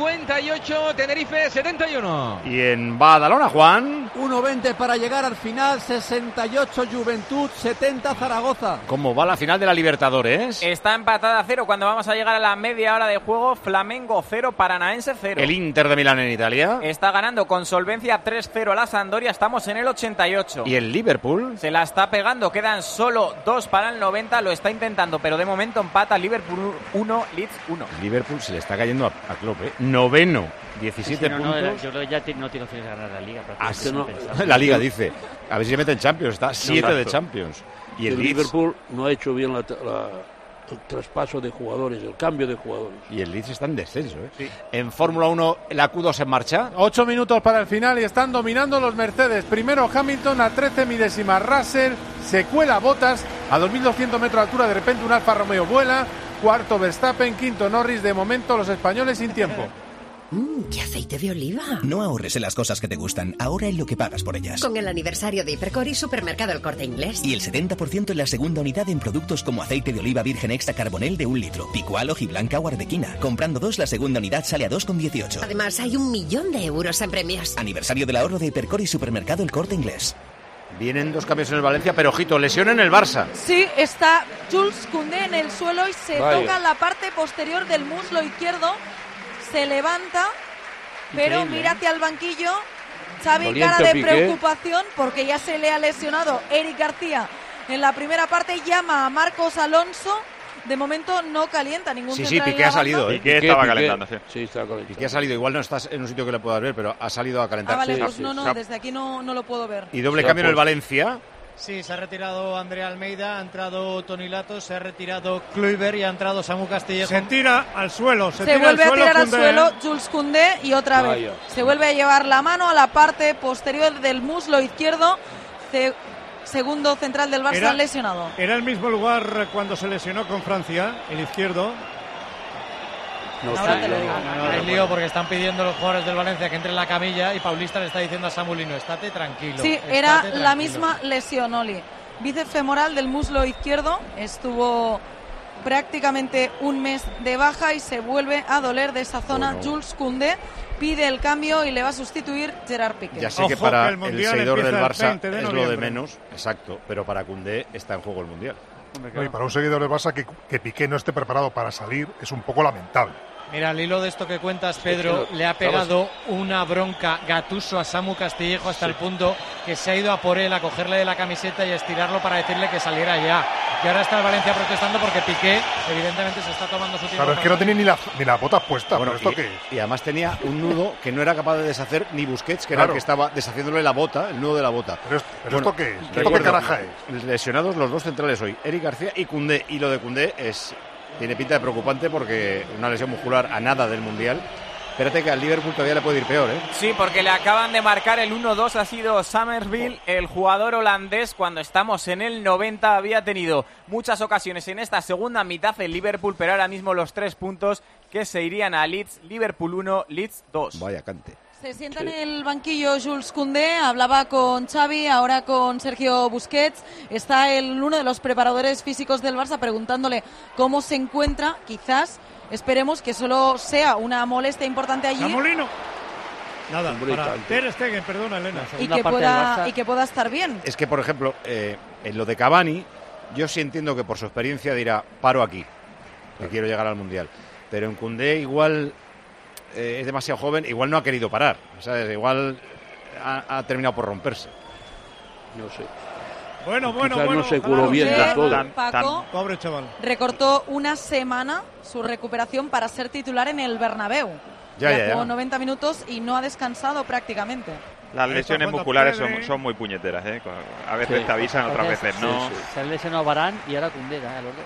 58, Tenerife 71. Y en Badalona, Juan. 1:20 para llegar al final. 68 Juventud, 70 Zaragoza. ¿Cómo va la final de la Libertadores? Está empatada a 0 cuando vamos a llegar a la media hora de juego. Flamengo 0, Paranaense 0. El Inter de Milán en Italia. Está ganando con solvencia 3-0 a la Sampdoria. Estamos en el 88. Y el Liverpool se la está pegando, quedan solo 2 para el 90, lo está intentando, pero de momento empata Liverpool 1, Leeds 1. Liverpool se le está cayendo a Klopp, noveno, 17 puntos. Yo creo que ya no tiene opciones de ganar la Liga. La Liga dice, a ver si se mete en Champions, está 7 de Champions. Y el Liverpool no ha hecho bien el traspaso de jugadores, el cambio de jugadores. Y el Leeds está en descenso, Sí. En Fórmula 1, la Q2 en marcha. 8 minutos para el final y están dominando los Mercedes. Primero Hamilton a 13 milésimas. Russell se cuela Bottas a 2.200 metros de altura. De repente un Alfa Romeo vuela. Cuarto Verstappen, quinto Norris. De momento los españoles sin tiempo. ¡Qué aceite de oliva! No ahorres en las cosas que te gustan, ahora en lo que pagas por ellas. Con el aniversario de Hipercor y Supermercado El Corte Inglés. Y el 70% en la segunda unidad en productos como aceite de oliva virgen extra carbonel de 1 litro, Picual, hojiblanca o arbequina. Comprando 2, la segunda unidad sale a 2,18. Además, hay 1 millón de euros en premios. Aniversario del ahorro de Hipercor y Supermercado El Corte Inglés. Vienen 2 cambios en el Valencia, pero ojito, lesión en el Barça. Sí, está Jules Koundé en el suelo y se toca la parte posterior del muslo izquierdo. Se levanta, pero mira hacia el banquillo. Xavi, cara de preocupación porque ya se le ha lesionado Eric García en la primera parte. Llama a Marcos Alonso de momento no calienta ningún Sí, central Piqué en la ha salido. banda. Piqué estaba calentando, sí. Sí, estaba calentando. Piqué ha salido. Igual no estás en un sitio que le puedas ver, pero ha salido a calentar. Ah, vale, Sí, pues sí. no, desde aquí no lo puedo ver. Y doble cambio en el Valencia. Sí, se ha retirado Andrea Almeida, ha entrado Toni Lato, se ha retirado Kluivert y ha entrado Samu Castillejo. Se tira al suelo. Se Se tira vuelve al a suelo tirar al Koundé. suelo Jules Koundé y otra vez Vaya. se vuelve a llevar la mano a la parte posterior del muslo izquierdo. Segundo central del Barça lesionado. Era el mismo lugar cuando se lesionó con Francia, el izquierdo. Ahora te lo digo. Hay lío porque están pidiendo los jugadores del Valencia que entre en la camilla y Paulista le está diciendo a Samu Lino, estate tranquilo. Sí, estate era tranquilo. la misma lesión, Oli. Bíceps femoral del muslo izquierdo, estuvo prácticamente un mes de baja y se vuelve a doler de esa zona. Bueno. Jules Koundé pide el cambio y le va a sustituir Gerard Piqué. Ya sé Ojo que para que el el Mundial seguidor del empieza el Barça 20 de es lo de noviembre. menos, exacto, pero para Koundé está en juego el Mundial. No, y para un seguidor del Barça que Piqué no esté preparado para salir es un poco lamentable. Mira, al hilo de esto que cuentas, Pedro, le ha pegado una bronca Gattuso a Samu Castillejo hasta el punto que se ha ido a por él, a cogerle de la camiseta y a estirarlo para decirle que saliera ya. Y ahora está el Valencia protestando porque Piqué, evidentemente, se está tomando su tiempo. Claro, es que no tenía ni las botas puestas. Bueno, ¿pero esto qué es? y además tenía un nudo que no era capaz de deshacer ni Busquets, que era el Claro. que estaba deshaciéndole la bota, el nudo de la bota. Pero ¿esto qué es? ¿Esto qué recuerdo, caraja es? lesionados los dos centrales hoy, Eric García y Koundé. Y lo de Koundé tiene pinta de preocupante porque una lesión muscular a nada del Mundial. Espérate que al Liverpool todavía le puede ir peor, ¿eh? Sí, porque le acaban de marcar el 1-2, ha sido Summerville, el jugador holandés. Cuando estamos en el 90 había tenido muchas ocasiones en esta segunda mitad el Liverpool, pero ahora mismo los 3 puntos que se irían a Leeds, Liverpool 1, Leeds 2. Vaya cante. Se sienta en el banquillo Jules Koundé, hablaba con Xavi, ahora con Sergio Busquets. Está uno de los preparadores físicos del Barça preguntándole cómo se encuentra. Quizás esperemos que solo sea una molestia importante allí. Samulino. Nada, Hombre, para tanto. Ter Stegen, perdona, Elena. y que pueda estar bien. Es que, por ejemplo, en lo de Cavani, yo sí entiendo que por su experiencia dirá, paro aquí, que quiero llegar al Mundial. Pero en Koundé igual es demasiado joven, igual no ha querido parar, ¿sabes? Igual ha terminado por romperse. No sé. Bueno. Quizás no se curó bien Koundé, de todo. Paco, Pobre chaval. recortó una semana su recuperación para ser titular en el Bernabéu. Ya. Jugó 90 minutos y no ha descansado prácticamente. Las Ahí lesiones está musculares Pedri. son muy puñeteras, ¿eh? A veces Sí. te avisan, otras Entonces, veces no. Se han lesionado Varane y ahora Koundé, los dos.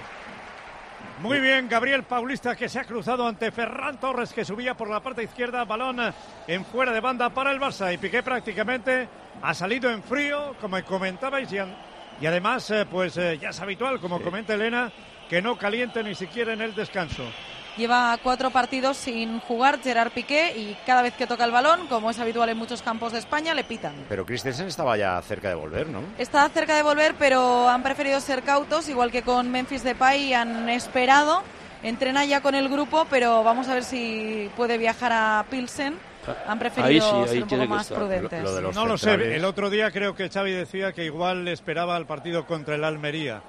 Muy bien, Gabriel Paulista, que se ha cruzado ante Ferran Torres, que subía por la parte izquierda, balón en fuera de banda para el Barça. Y Piqué prácticamente ha salido en frío, como comentabais, y además, ya es habitual, como comenta Elena, que no caliente ni siquiera en el descanso. Lleva 4 partidos sin jugar Gerard Piqué y cada vez que toca el balón, como es habitual en muchos campos de España, le pitan. Pero Christensen estaba ya cerca de volver, ¿no? Está cerca de volver, pero han preferido ser cautos, igual que con Memphis Depay, han esperado. Entrena ya con el grupo, pero vamos a ver si puede viajar a Pilsen. Han preferido ser un poco más prudentes. Lo de los No lo sé, centrales. el otro día creo que Xavi decía que igual le esperaba el partido contra el Almería.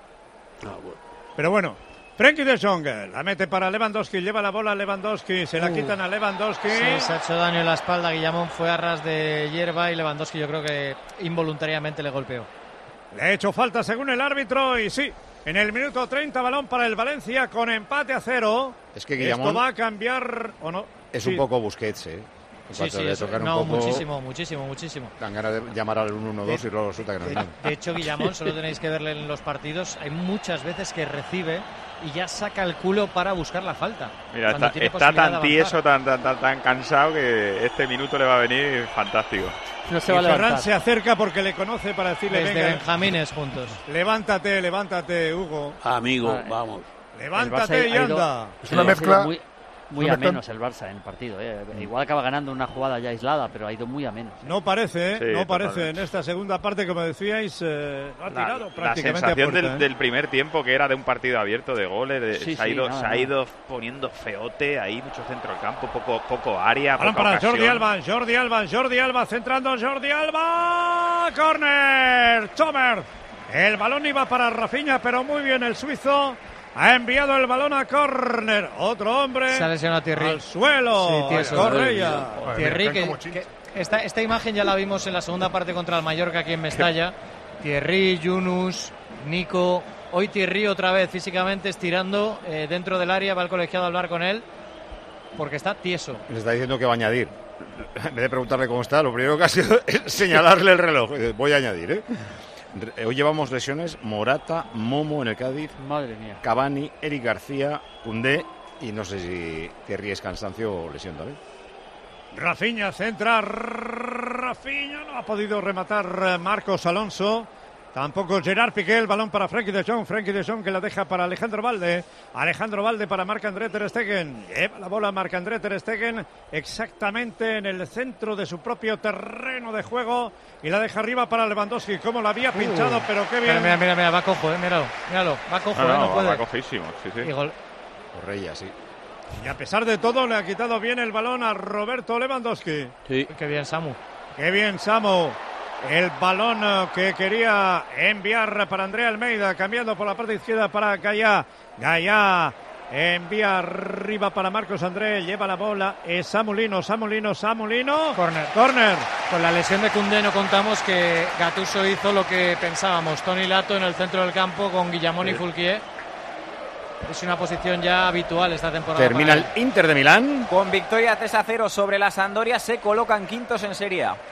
Pero bueno, Frenkie de Jong la mete para Lewandowski, lleva la bola a Lewandowski, se la quitan a Lewandowski. Sí, se ha hecho daño en la espalda, Guillamón fue a ras de hierba y Lewandowski yo creo que involuntariamente le golpeó. Le ha hecho falta según el árbitro y sí, en el minuto 30 balón para el Valencia con empate a 0. Es que Esto Guillamón va a cambiar o no. es Sí. un poco Busquets, ¿eh? En Sí, cuanto sí, le eso, tocan no, un poco, muchísimo. dan ganas de llamar al 1-1-2 y luego resulta que no están. De hecho, Guillamón, solo tenéis que verle en los partidos, hay muchas veces que recibe y ya saca el culo para buscar la falta. Mira, Cuando está tiene posibilidad tan de avanzar. tieso, tan cansado que este minuto le va a venir fantástico. No se Y va a Ferran levantar. se acerca porque le conoce para decirle, Desde venga, Benjamines juntos. levántate, Hugo. Amigo, Vale. vamos. Levántate El Barça y ha ido- anda. Es una ha sido mezcla. Muy una a mezcla- menos el Barça en el partido. Igual acaba ganando una jugada ya aislada, pero ha ido muy a menos. No parece, Sí, no parece. totalmente. En esta segunda parte, como decíais, ha tirado La prácticamente sensación a puerta, del primer tiempo que era de un partido abierto de goles, Sí, se ha sí, ido, nada, se ha nada. ido poniendo feote, ahí mucho centro del campo, poco área, Balón poca para ocasión. Jordi Alba, centrando Jordi Alba, córner, Sommer. El balón iba para Rafinha, pero muy bien el suizo. Ha enviado el balón a córner. Otro hombre Se ha lesionado Thierry. al suelo. Sí, tieso. Correia. Madre Thierry, mía, que, como chincha. esta imagen ya la vimos en la segunda parte contra el Mallorca aquí en Mestalla. Thierry, Yunus, Nico. Hoy Thierry otra vez físicamente estirando dentro del área. Va el colegiado a hablar con él porque está tieso. Le está diciendo que va a añadir. En vez de preguntarle cómo está, lo primero que ha sido es señalarle el reloj. Voy a añadir, ¿eh? Hoy llevamos lesiones: Morata, Momo en el Cádiz, madre mía, Cavani, Eric García, Koundé y no sé si Thierry es cansancio o lesión también. Rafinha centra, Rafinha no ha podido rematar Marcos Alonso. Tampoco Gerard Piqué, el balón para Frenkie de Jong que la deja para Alejandro Balde para Marc-André ter Stegen, lleva la bola Marc-André ter Stegen exactamente en el centro de su propio terreno de juego y la deja arriba para Lewandowski, como la había pinchado, pero qué bien. Mira, va cojo, míralo, va cojo, no puede. Va cojísimo, sí. Y gol. Correia, sí. Y a pesar de todo le ha quitado bien el balón a Roberto Lewandowski. Sí. Qué bien Samu. El balón que quería enviar para André Almeida, cambiando por la parte izquierda para Gaya. Gaya envía arriba para Marcos André, lleva la bola. Es Samulino. Corner. Con la lesión de Koundé no contamos que Gattuso hizo lo que pensábamos. Toni Lato en el centro del campo con Guillamón y Fulquier. Es una posición ya habitual esta temporada. Termina el Inter de Milán. Con victoria 3-0 sobre la Sampdoria, se colocan quintos en Serie A.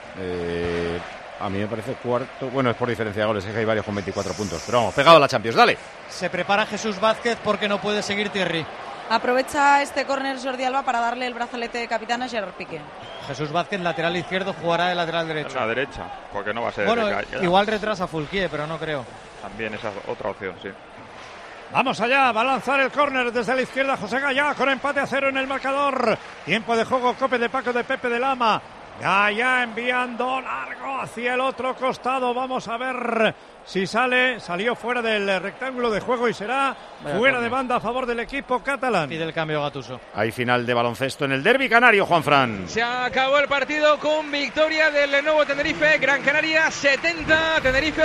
A mí me parece cuarto. Bueno, es por diferencia de goles, es que hay varios con 24 puntos. Pero vamos, pegado a la Champions, dale. Se prepara Jesús Vázquez porque no puede seguir Thierry. Aprovecha este córner Jordi Alba para darle el brazalete de capitán a Gerard Piqué. Jesús Vázquez, lateral izquierdo, jugará de lateral derecho. A la derecha, porque no va a ser. Bueno, igual retrasa Fulquier, pero no creo. También esa es otra opción, sí. Vamos allá, va a lanzar el córner desde la izquierda José Gaya con empate a 0 en el marcador. Tiempo de juego, Cope de Paco de Pepe de Lama. Gaya enviando largo hacia el otro costado. Vamos a ver si salió fuera del rectángulo de juego y será fuera de banda a favor del equipo catalán. Pide el cambio Gattuso. Hay final de baloncesto en el derbi canario, Juanfran. Se acabó el partido con victoria del Lenovo Tenerife, Gran Canaria 70, Tenerife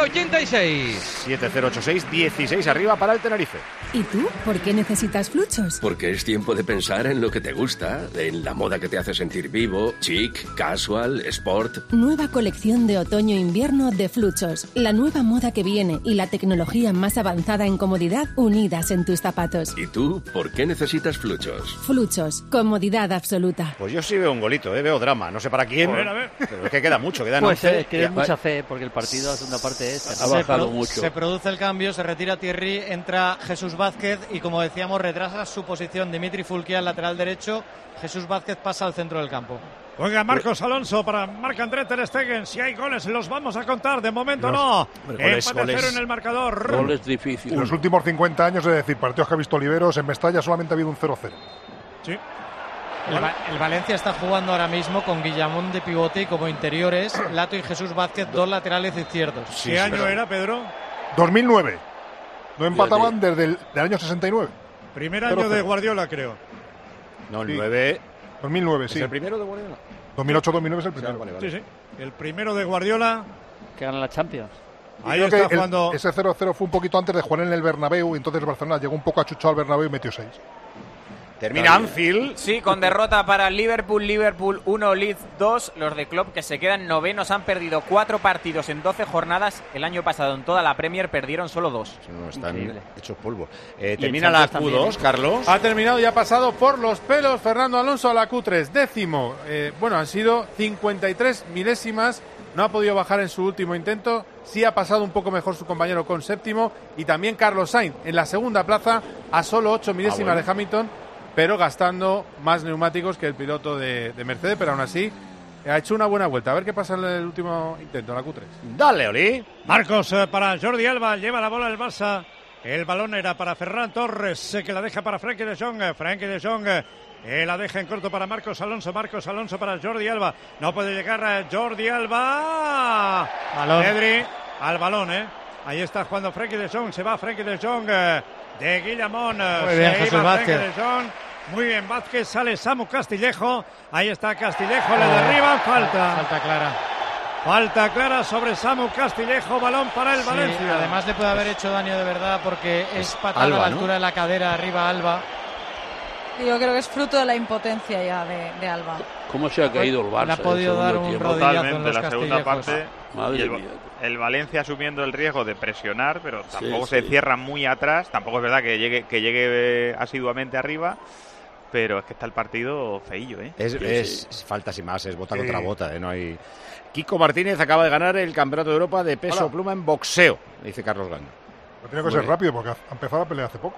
86. 7-0-8-6, 16 arriba para el Tenerife. ¿Y tú? ¿Por qué necesitas Fluchos? Porque es tiempo de pensar en lo que te gusta, en la moda que te hace sentir vivo, chic, casual, sport. Nueva colección de otoño-invierno de Fluchos. La nueva moda que viene y la tecnología más avanzada en comodidad unidas en tus zapatos. ¿Y tú? ¿Por qué necesitas Fluchos? Fluchos. Comodidad absoluta. Pues yo sí veo un golito, veo drama. No sé para quién, a ver. Pero es que queda mucho, quedan pues 11. Tienes mucha fe, porque el partido, la segunda parte ha bajado mucho. Se produce el cambio, se retira Thierry, entra Jesús Vázquez y, como decíamos, retrasa su posición Dimitri Fulquier al lateral derecho. Jesús Vázquez pasa al centro del campo. Juega Marcos Alonso para Marc-André ter Stegen. Si hay goles los vamos a contar. De momento no. Empate 0 en el marcador. Goles difíciles. En los últimos 50 años, es decir, partidos que ha visto Oliveros, en Mestalla solamente ha habido un 0-0. Sí. El Valencia está jugando ahora mismo con Guillamón de pivote y como interiores Lato y Jesús Vázquez, dos laterales izquierdos. ¿Qué año era, Pedro? 2009. No empataban desde el año 69. Primer año de Guardiola, creo. No, el 9... 2009, sí. ¿Es el primero de Guardiola? 2008-2009 es el primero. Sí, sí. El primero de Guardiola. Que gana la Champions. Ahí está jugando. Ese 0-0 fue un poquito antes de jugar en el Bernabéu, y entonces Barcelona llegó un poco achuchado al Bernabéu y metió 6. Termina Anfield. Sí, con derrota para Liverpool 1, Leeds 2. Los de Klopp, que se quedan novenos, han perdido 4 partidos en 12 jornadas. El año pasado en toda la Premier perdieron solo 2. No, están hechos polvo. Termina la Q2, también, Carlos. Ha terminado y ha pasado por los pelos Fernando Alonso a la Q3. Décimo. Han sido 53 milésimas. No ha podido bajar en su último intento. Sí ha pasado un poco mejor su compañero con séptimo. Y también Carlos Sainz en la segunda plaza a solo 8 milésimas de Hamilton, pero gastando más neumáticos que el piloto de Mercedes, pero aún así ha hecho una buena vuelta. A ver qué pasa en el último intento, en la Q3. Dale, Oli. Marcos para Jordi Alba, lleva la bola el Barça. El balón era para Ferran Torres, que la deja para Frenkie de Jong. Frenkie de Jong la deja en corto para Marcos Alonso. Marcos Alonso para Jordi Alba. No puede llegar Jordi Alba. Balón. Pedri al balón, Ahí está jugando Frenkie de Jong. Se va Frenkie de Jong de Guillamón. Muy bien, Jesús Vázquez. Muy bien, Vázquez, sale Samu Castillejo. Ahí está Castillejo, le derriban, falta. Falta clara. Falta clara sobre Samu Castillejo, balón para el Valencia. Además le puede haber hecho daño de verdad porque es patada Alba, a la altura de la cadera arriba Alba. Yo creo que es fruto de la impotencia ya de Alba. ¿Cómo se ha caído el Barça? Le ha podido dar un rodillazo en los la segunda castillejos. parte. Madre Y mía. el Valencia asumiendo el riesgo de presionar, pero tampoco Sí, se sí. cierra muy atrás. Tampoco es verdad que llegue asiduamente arriba. Pero es que está el partido feillo, ¿eh? Es falta sin más, es bota contra bota, ¿eh? No hay... Kiko Martínez acaba de ganar el Campeonato de Europa de peso pluma en boxeo, dice Carlos Ganga. Pero tiene que ser rápido porque ha empezado la pelea hace poco.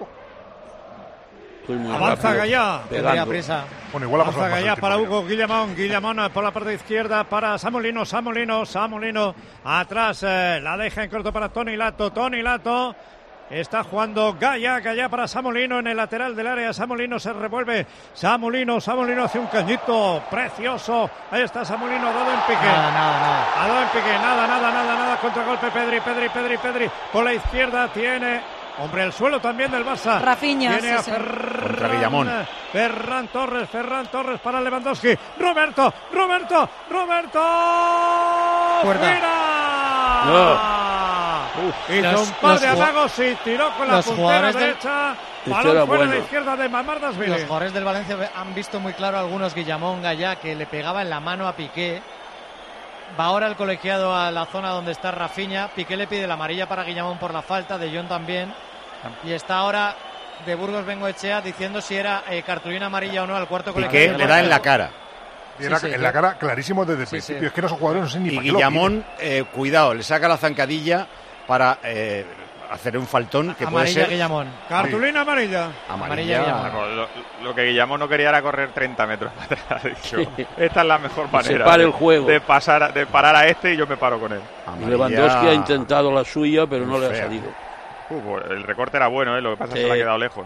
Avanza Gallá. Tenía prisa. Bueno, igual ha pasado Avanza más Gallá el para tiempo. Hugo Guillamón. Guillamón por la parte izquierda para Samolino. Samolino. Atrás la deja en corto para Toni Lato. Toni Lato. Está jugando Gallá para Samolino en el lateral del área. Samolino se revuelve. Samolino hace un cañito precioso. Ahí está Samolino, dado en pique. Nada. Ha dado en pique, nada. Contragolpe Pedri. Por la izquierda tiene... Hombre, el suelo también del Barça. Rafinha, Tiene a sí. Contra Guillamón. Ferran Torres para Lewandowski. Roberto. No. Hizo un par de amagos y tiró con la los puntera jugadores derecha. Este Balón era fuera de bueno. la izquierda de Mamardashvili. Los jugadores del Valencia han visto muy claro algunos Guillamón, Gallá, que le pegaba en la mano a Piqué. Va ahora el colegiado a la zona donde está Rafinha. Piqué le pide la amarilla para Guillamón por la falta, de Jong también. Y está ahora de Burgos Bengoechea diciendo si era cartulina amarilla o no al cuarto colegiado. Piqué le da en la cara. Y era en la cara clarísimo desde el principio. Es que no son jugadores, no sé ni Y para qué lo Guillamón, cuidado, le saca la zancadilla para hacer un faltón que puede Amarilla ser... Guillamón. Cartulina amarilla. Amarilla Guillamón. Lo que Guillamón no quería era correr 30 metros para atrás. Ha dicho, esta es la mejor manera pare el juego. de parar a este y yo me paro con él. Y Lewandowski ha intentado la suya, pero no le ha fea. salido. El recorte era bueno, lo que pasa es que se le ha quedado lejos.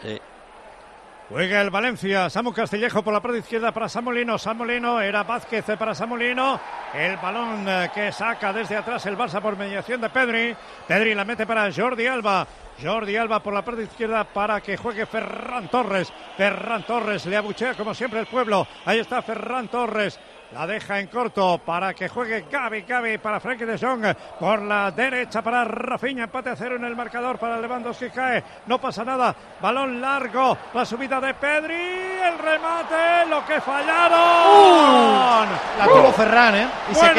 Juega el Valencia, Samu Castillejo por la parte izquierda para Samolino, era Vázquez para Samolino, el balón que saca desde atrás el Barça por mediación de Pedri la mete para Jordi Alba por la parte izquierda para que juegue Ferran Torres le abuchea como siempre el pueblo, ahí está Ferran Torres. La deja en corto para que juegue Gavi para Frenkie de Jong. Por la derecha para Rafinha. Empate a 0 en el marcador para Lewandowski. Cae. No pasa nada. Balón largo. La subida de Pedri. El remate. Lo que fallaron. La tuvo Ferran, ¿eh? Y Bueno.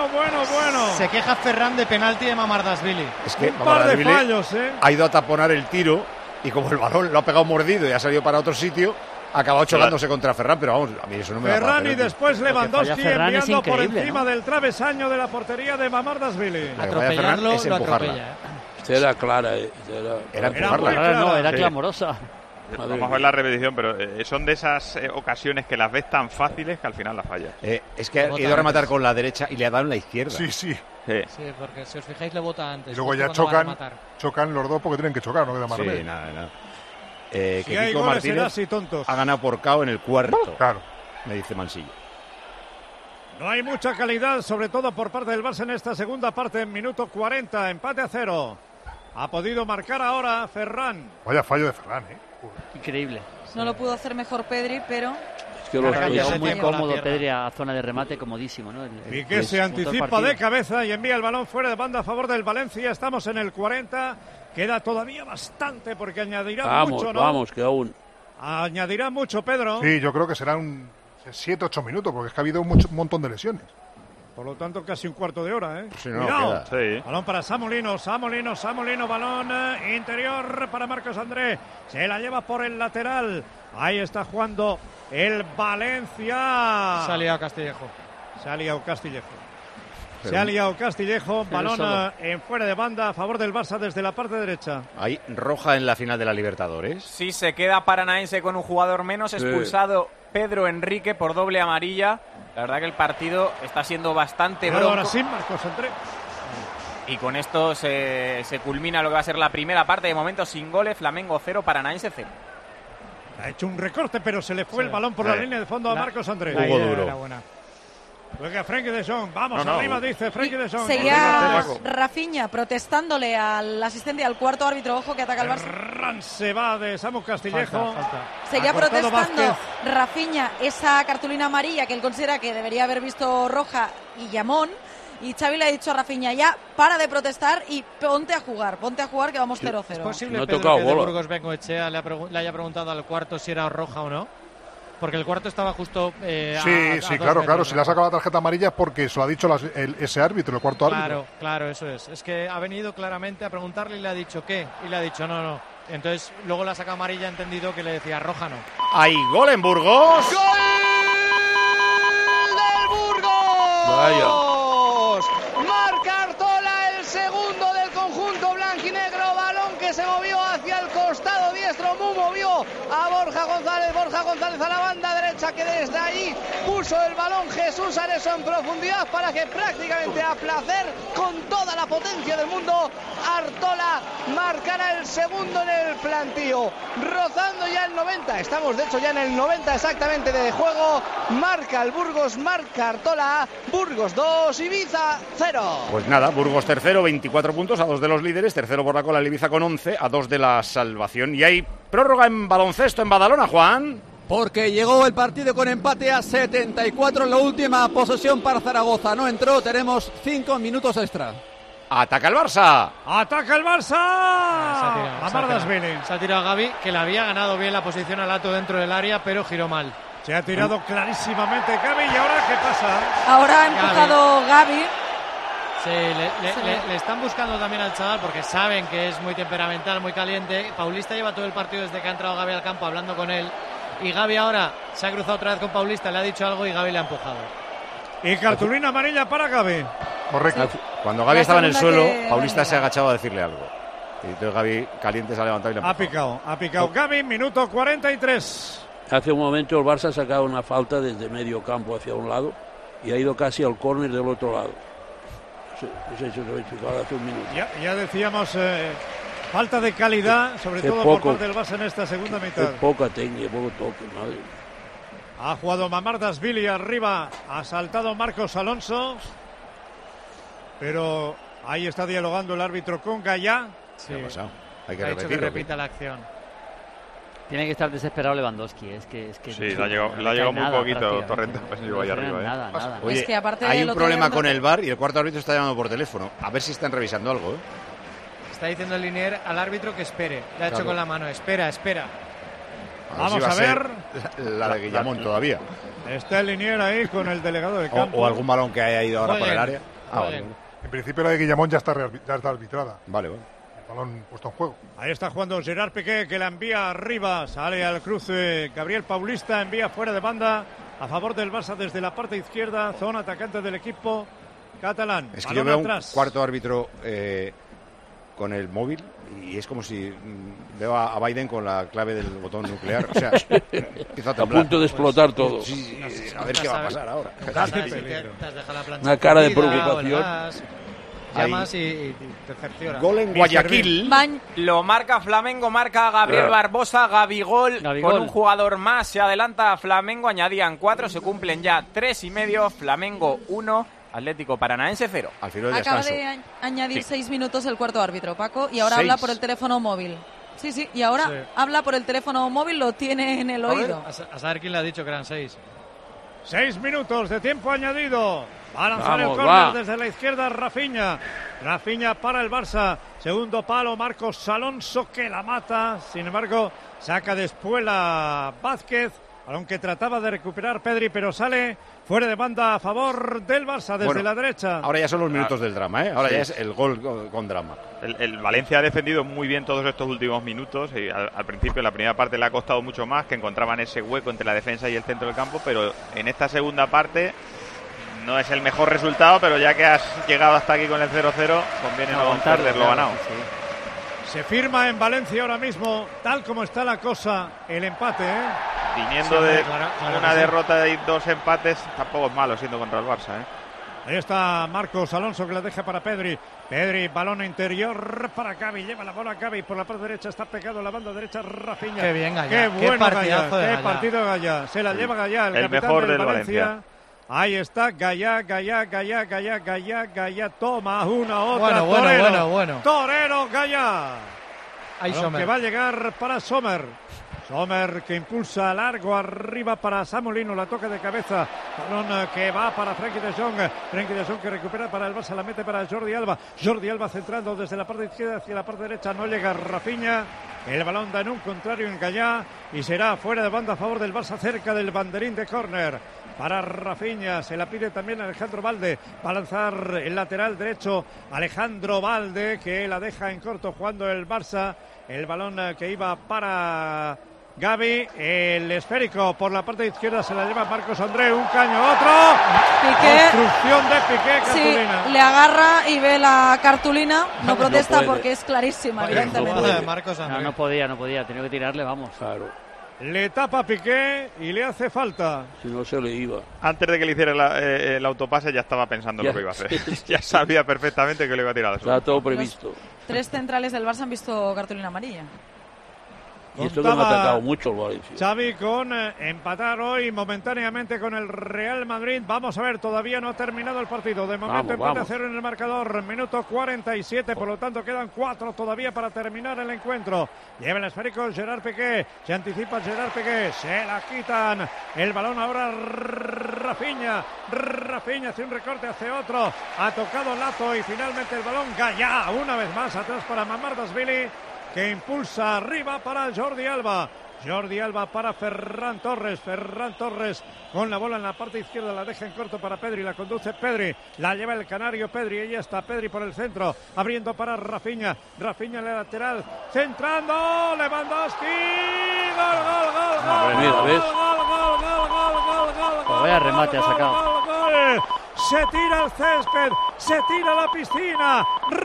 Se queja Ferran de penalti de Mamardashvili. Es que Un par de Mamardashvili fallos, ¿eh? ha ido a taponar el tiro y como el balón lo ha pegado mordido y ha salido para otro sitio, ha acabado chocándose contra Ferran, pero vamos, a mí eso no me da Ferran para y después Lewandowski Ferran es enviando por increíble, encima ¿no? del travesaño de la portería de Mamardashvili. Atropellarlo, es lo empujarla. atropella. Esta era clara, Era muy empujarla. clara. No, era Sí. clamorosa. Vamos a ver la repetición, pero son de esas ocasiones que las ves tan fáciles que al final las fallas. Es que ha ido a rematar con la derecha y le ha dado en la izquierda. Sí. Sí. Sí, porque si os fijáis le bota antes. Y luego justo ya cuando va a rematar. chocan los dos porque tienen que chocar, no queda más Sí, remedio. nada. Si Que hay Kiko goles será Martínez así tontos. ha ganado por KO en el cuarto, Claro. me dice Mansillo. No hay mucha calidad, sobre todo por parte del Barça en esta segunda parte, en minuto 40, empate a 0. Ha podido marcar ahora Ferran. Vaya fallo de Ferran, Increíble. No lo pudo hacer mejor Pedri, pero... Es que los Llegó muy tiempo la cómodo pierna. Pedri a zona de remate, comodísimo, ¿no? Piqué se punto del anticipa partido. de cabeza y envía el balón fuera de banda a favor del Valencia. Estamos en el 40. Queda todavía bastante porque añadirá mucho, ¿no? Vamos, que aún. Añadirá mucho, Pedro. Sí, yo creo que serán 7-8 minutos porque es que ha habido un montón de lesiones. Por lo tanto, casi un cuarto de hora, ¿eh? Sí, no, Cuidado. queda. Balón para Samolino, balón interior para Marcos André. Se la lleva por el lateral. Ahí está jugando el Valencia. Se ha liado Castillejo. Se ha liado Castillejo. Balón solo. en fuera de banda a favor del Barça desde la parte derecha. Hay roja en la final de la Libertadores. Sí, se queda Paranaense con un jugador menos, expulsado Pedro Enrique por doble amarilla. La verdad que el partido está siendo bastante Ahora bronco. sí, Marcos André. Y con esto se culmina lo que va a ser la primera parte. De momento sin goles, Flamengo 0, Paranaense 0. Ha hecho un recorte, pero se le fue el balón por la línea de fondo a Marcos André. Hugo duro. Era buena. Juega Frenkie de Jong. Vamos No, no. arriba, dice Frenkie de Jong. Seguía Rafinha protestándole al asistente y al cuarto árbitro. Ojo que ataca el Barça. Ferran se va de Samu Castillejo. Seguía Ha cortado protestando Vázquez. Rafinha esa cartulina amarilla que él considera que debería haber visto roja Guillamón. Y Xavi le ha dicho a Rafinha, ya para de protestar y ponte a jugar que vamos 0-0. ¿Es posible, no Pedro, tocado que de bola. Burgos Bengoechea le haya preguntado al cuarto si era roja o no? Porque el cuarto estaba justo sí, claro. Si le ha sacado la tarjeta amarilla es porque se lo ha dicho ese árbitro, el cuarto árbitro. Claro, eso es. Es que ha venido claramente a preguntarle y le ha dicho ¿qué? Y le ha dicho no. Entonces luego la saca amarilla, ha entendido que le decía roja no. Hay gol en Burgos. ¡Gol del Burgos! Vaya. Marca Artola, el segundo del conjunto blanquinegro. Balón que se movió hacia el costado diestro. Muy movió a Borja González a la banda derecha, que desde allí puso el balón Jesús Areso en profundidad para que prácticamente a placer, con toda la potencia del mundo, Artola marcara el segundo en el plantío, rozando ya el 90. Estamos de hecho ya en el 90 exactamente de juego. Marca el Burgos, marca Artola. Burgos 2, Ibiza 0. Pues nada, Burgos tercero, 24 puntos, a 2 de los líderes, tercero por la cola el Ibiza con 11, a 2 de la salvación. Y hay prórroga en baloncesto en Badalona, Juan. Porque llegó el partido con empate a 74 en la última posesión para Zaragoza. No entró, tenemos 5 minutos extra. ¡Ataca el Barça! ¡Ataca el Barça! Mamardashvili. Se ha tirado Gavi, que le había ganado bien la posición al Ato dentro del área, pero giró mal. Se ha tirado clarísimamente Gavi. ¿Y ahora qué pasa? Ahora ha empujado Gavi. Sí, le están buscando también al chaval porque saben que es muy temperamental, muy caliente. Paulista lleva todo el partido desde que ha entrado Gavi al campo hablando con él. Y Gavi ahora se ha cruzado otra vez con Paulista, le ha dicho algo y Gavi le ha empujado. Y cartulina amarilla para Gavi. Correcto. Sí. Cuando Gavi estaba en el suelo, Paulista se ha agachado a decirle algo. Y entonces Gavi caliente se ha levantado y le ha empujado. Ha picado Gavi, minuto 43. Hace un momento el Barça ha sacado una falta desde medio campo hacia un lado y ha ido casi al córner del otro lado. Eso se lo he explicado hace un minuto. Ya decíamos, falta de calidad, sobre todo por parte del Barça en esta segunda mitad. Poca técnica, poco toque, madre. Ha jugado Mamardashvili arriba, ha saltado Marcos Alonso, pero ahí está dialogando el árbitro con Gallá. Sí. ¿Qué ha pasado? Hay que ha repetir, hecho que repita la acción. Tiene que estar desesperado Lewandowski, es que sí, le ha llegado muy poquito Torrente, pues llegó ahí arriba. Nada. Oye, es que aparte hay un problema con el VAR y el cuarto árbitro está llamando por teléfono. A ver si están revisando algo, Está diciendo el Linier al árbitro que espere. Le ha hecho con la mano, espera. Vamos a ver. La de Guillamón todavía. Está el Linier ahí con el delegado de campo. O algún balón que haya ido ahora por el área. Vale. En principio la de Guillamón ya está arbitrada. Vale. Balón puesto en juego. Ahí está jugando Gerard Piqué, que la envía arriba, sale al cruce Gabriel Paulista, envía fuera de banda a favor del Barça desde la parte izquierda, zona atacante del equipo catalán. Es que yo veo un cuarto árbitro con el móvil y es como si veo a Biden con la clave del botón nuclear. O sea, empieza a temblar. A punto de explotar todo. Sí, a ver qué va a pasar ahora. Una cara de preocupación. Llamas y te cerciora. Gol en Guayaquil. Lo marca Flamengo, marca Gabriel Barbosa, Gabigol. Con un jugador más se adelanta Flamengo, añadían 4, se cumplen ya 3,5. Flamengo 1, Atlético Paranaense 0. Al final del Acaba descanso. de añadir 6 minutos el cuarto árbitro, Paco, y ahora 6. habla por el teléfono móvil. Sí, y ahora habla por el teléfono móvil, lo tiene en el oído. A saber quién le ha dicho que eran 6. 6 minutos de tiempo añadido. Va a lanzar el córner desde la izquierda Rafinha para el Barça. Segundo palo, Marcos Alonso, que la mata. Sin embargo, saca de espuela Vázquez, aunque trataba de recuperar Pedri, pero sale fuera de banda a favor del Barça desde la derecha. Ahora ya son los minutos del drama, Ahora ya es el gol con drama. El Valencia ha defendido muy bien todos estos últimos minutos y al principio, en la primera parte, le ha costado mucho más, que encontraban ese hueco entre la defensa y el centro del campo, pero en esta segunda parte no es el mejor resultado, pero ya que has llegado hasta aquí con el 0-0, conviene no perderlo ganado. Se firma en Valencia ahora mismo, tal como está la cosa, el empate, Viniendo de una derrota y 2 empates, tampoco es malo siendo contra el Barça, Ahí está Marcos Alonso, que la deja para Pedri. Pedri, balón interior para Gavi. Lleva la bola Gavi por la parte derecha. Está pegado a la banda derecha Rafinha. Qué bien, Gallá. Qué bueno partidazo Gallá. de Qué partido Gallá. Se la lleva Gallá, el capitán mejor del del Valencia. Ahí está Gallá. Toma una, otra. Bueno. Torero Gallá. Ahí que va a llegar para Sommer. Sommer que impulsa largo arriba para Samulino, la toca de cabeza, balón que va para Frenkie de Jong, Frenkie de Jong que recupera para el Barça, la mete para Jordi Alba centrando desde la parte izquierda hacia la parte derecha, no llega Rafinha, el balón da en un contrario en Gallá y será fuera de banda a favor del Barça cerca del banderín de córner. Para Rafinha, se la pide también Alejandro Balde, va a lanzar el lateral derecho Alejandro Balde que la deja en corto jugando el Barça, el balón que iba para Gavi, el esférico por la parte izquierda se la lleva Marcos Andreu, un caño, otro. Piqué. Construcción de Piqué, cartulina. Sí, le agarra y ve la cartulina, no protesta porque es clarísima, evidentemente. No podía, tenía que tirarle, vamos. Claro. Le tapa Piqué y le hace falta. Si no se le iba. Antes de que le hiciera el autopase ya estaba pensando lo que iba a hacer. Ya sabía perfectamente que le iba a tirar. Estaba todo previsto. Los 3 centrales del Barça han visto cartulina amarilla. Y esto que han atacado mucho el Valencia. Xavi con empatar hoy momentáneamente con el Real Madrid. Vamos a ver, todavía no ha terminado el partido. De momento empate a 0 en el marcador. Minuto 47, por lo tanto quedan 4 todavía para terminar el encuentro. Lleva el esférico Gerard Piqué. Se anticipa Gerard Piqué. Se la quitan. El balón ahora Rafinha. Rafinha hace un recorte, hace otro. Ha tocado Lato y finalmente el balón Gallá. Una vez más atrás para Mamardashvili, que impulsa arriba para Jordi Alba. Jordi Alba para Ferran Torres. Ferran Torres con la bola en la parte izquierda, la deja en corto para Pedri, la conduce Pedri, la lleva el canario Pedri, ahí está Pedri por el centro, abriendo para Rafinha. Rafinha en la lateral, centrando, Lewandowski. Gol. Mira, ¿ves? Pues vaya remate ha sacado. Se tira al césped, se tira a la piscina.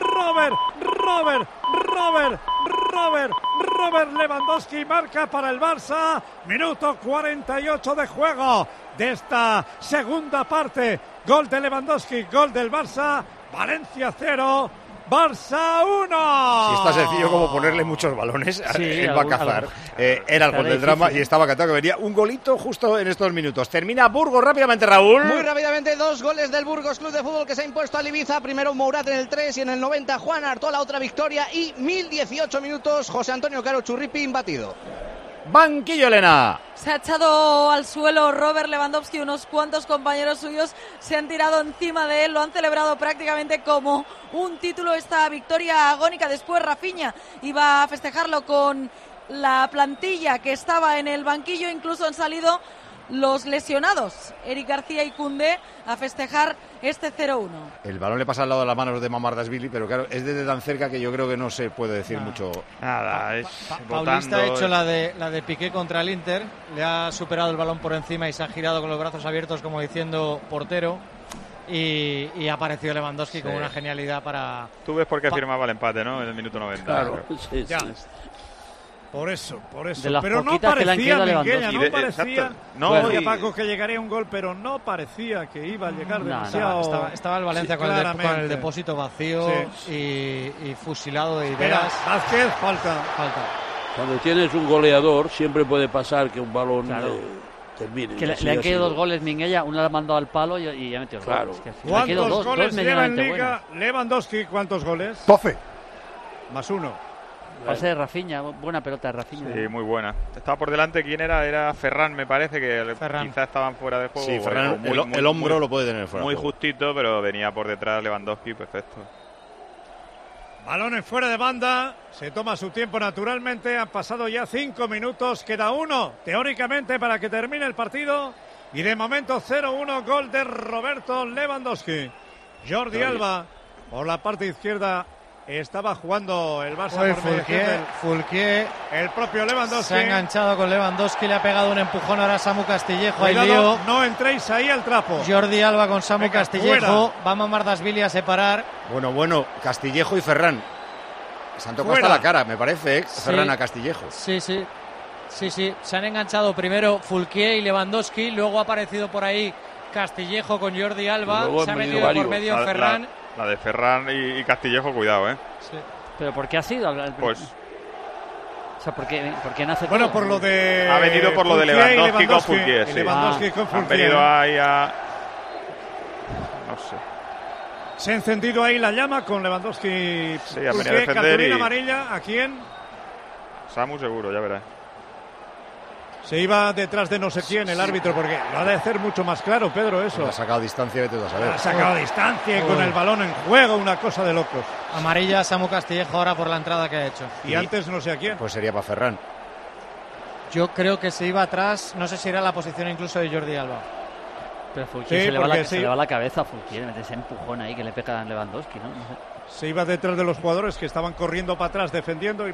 Robert Lewandowski marca para el Barça. Minuto 48 de juego de esta segunda parte. Gol de Lewandowski, gol del Barça. Valencia 0. Barça 1. Si es tan sencillo como ponerle muchos balones, sí, él va a cazar. Era el gol del drama y estaba cantado que venía un golito justo en estos minutos. Termina Burgos rápidamente, Raúl. Muy rápidamente, 2 goles del Burgos Club de Fútbol que se ha impuesto al Ibiza. Primero Mourad en el 3 y en el 90 Juan Artola, otra victoria. Y 1018 minutos, José Antonio Caro Churripi imbatido. Banquillo, Elena. Se ha echado al suelo Robert Lewandowski, unos cuantos compañeros suyos se han tirado encima de él, lo han celebrado prácticamente como un título, esta victoria agónica. Después Rafinha iba a festejarlo con la plantilla que estaba en el banquillo, incluso han salido los lesionados, Eric García y Koundé, a festejar este 0-1. El balón le pasa al lado de las manos de Mamardashvili, pero claro, es desde tan cerca que yo creo que no se puede decir mucho. Nada, es Paulista ha hecho la de Piqué contra el Inter, le ha superado el balón por encima y se ha girado con los brazos abiertos como diciendo portero. Y apareció Lewandowski con una genialidad para... Tú ves por qué firmaba el empate, ¿no? En el minuto 90. Claro, sí. Por eso. De las pero no poquitas que le han parecía, quedado a Minguella, Lewandowski. no parecía. No, Decía Paco que llegaría un gol, pero no parecía que iba a llegar demasiado. Estaba el Valencia con el depósito vacío y fusilado de ideas. Vázquez, falta. Cuando tienes un goleador, siempre puede pasar que un balón termine. Que le han caído 2 goles Minguella, uno le ha mandado al palo y ya metió el gol. Es que ¿Cuántos goles lleva en Liga buenos. Lewandowski? ¿Cuántos goles? 12. Más 1. Pase de Rafinha, buena pelota de Rafinha. Sí, muy buena. Estaba por delante, ¿quién era? Era Ferran, me parece, que quizás estaban fuera de juego. Sí, Ferran, el hombro lo puede tener fuera. Muy justito, pero venía por detrás Lewandowski, perfecto. Balones fuera de banda, se toma su tiempo naturalmente, han pasado ya 5 minutos, queda 1 teóricamente para que termine el partido y de momento 0-1, gol de Roberto Lewandowski. Jordi Alba por la parte izquierda. Estaba jugando el Barça por Fulquier, el propio Lewandowski. Se ha enganchado con Lewandowski, le ha pegado un empujón ahora a Samu Castillejo. Cuidado, no entréis ahí al trapo. Jordi Alba con Samu Castillejo. Fuera. Va Mamardashvili a separar. Bueno, Castillejo y Ferran. Se han tocado hasta la cara, me parece, Ferran a Castillejo. Sí. Se han enganchado primero Fulquier y Lewandowski, luego ha aparecido por ahí Castillejo con Jordi Alba. Se ha metido por medio Ferran. La de Ferran y Castillejo, cuidado, Sí. ¿Pero por qué ha sido? Pues... O sea, ¿por qué nace Bueno, todo? por lo de... Ha venido por lo de Lewandowski con Fulquier, sí. Lewandowski con Fulquier. Han venido ahí a... No sé. Se ha encendido ahí la llama con Lewandowski. Sí, ha venido a defender cartulina amarilla, ¿a quién? Samu seguro, ya verás. Se iba detrás de no sé quién el árbitro, porque lo ha de hacer mucho más claro, Pedro, eso. Ha sacado distancia, vete a saber. Ha sacado distancia con el balón en juego, una cosa de locos. Amarilla Samu Castillejo ahora por la entrada que ha hecho. Y antes no sé a quién. Pues sería para Ferran. Yo creo que se iba atrás, no sé si era la posición incluso de Jordi Alba. Pero Fulquier se le va la cabeza a Fulquier, ese empujón ahí que le pega a Lewandowski, ¿no? Se iba detrás de los jugadores que estaban corriendo para atrás, defendiendo y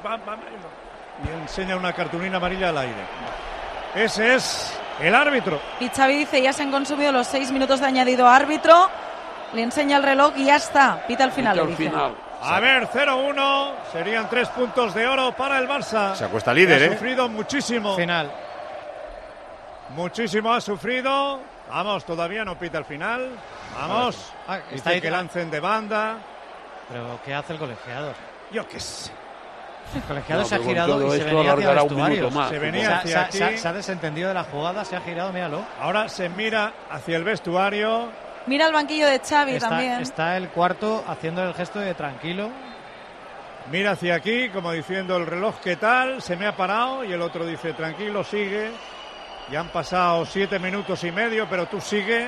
enseña una cartulina amarilla al aire. Ese es el árbitro. Y Xavi dice, ya se han consumido los 6 minutos de añadido árbitro. Le enseña el reloj y ya está. Pita al final. A ver, 0-1. Serían 3 puntos de oro para el Barça. Se acuesta líder, Ha sufrido muchísimo. Final. Muchísimo ha sufrido. Vamos, todavía no pita el final. Vamos. Está ahí que lancen de banda. ¿Pero qué hace el colegiado? Yo qué sé. El colegiado se ha girado y se venía hacia el vestuario. Se venía hacia aquí. Se ha desentendido de la jugada, se ha girado, míralo. Ahora se mira hacia el vestuario. Mira el banquillo de Xavi también. Está el cuarto haciendo el gesto de tranquilo. Mira hacia aquí, como diciendo el reloj, ¿qué tal? Se me ha parado. Y el otro dice, tranquilo, sigue. Ya han pasado 7 minutos y medio, pero tú sigue.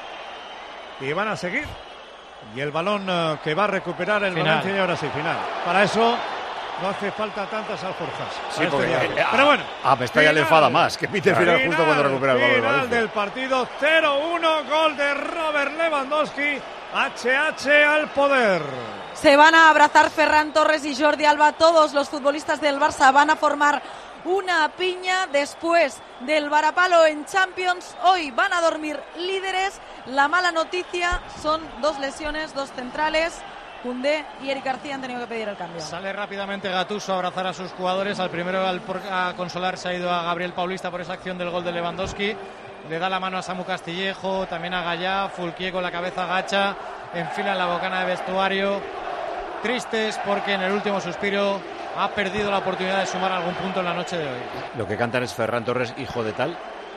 Y van a seguir. Y el balón que va a recuperar el Valencia y ahora sí, final. Para eso no hace falta tantas alforjas. Sí, porque, pero bueno. A Mestalla le enfada más, que pite final justo cuando recupera el balón. Final del partido, 0-1, gol de Robert Lewandowski. HH al poder. Se van a abrazar Ferran Torres y Jordi Alba. Todos los futbolistas del Barça van a formar una piña después del varapalo en Champions. Hoy van a dormir líderes. La mala noticia son 2 lesiones, 2 centrales. Koundé y Eric García han tenido que pedir el cambio. Sale rápidamente Gattuso a abrazar a sus jugadores. Al primero a consolarse ha ido a Gabriel Paulista por esa acción del gol de Lewandowski. Le da la mano a Samu Castillejo, también a Gallá. Fulquier con la cabeza agacha, enfila la bocana de vestuario. Tristes porque en el último suspiro ha perdido la oportunidad de sumar algún punto en la noche de hoy. Lo que cantan es Ferran Torres, hijo de tal,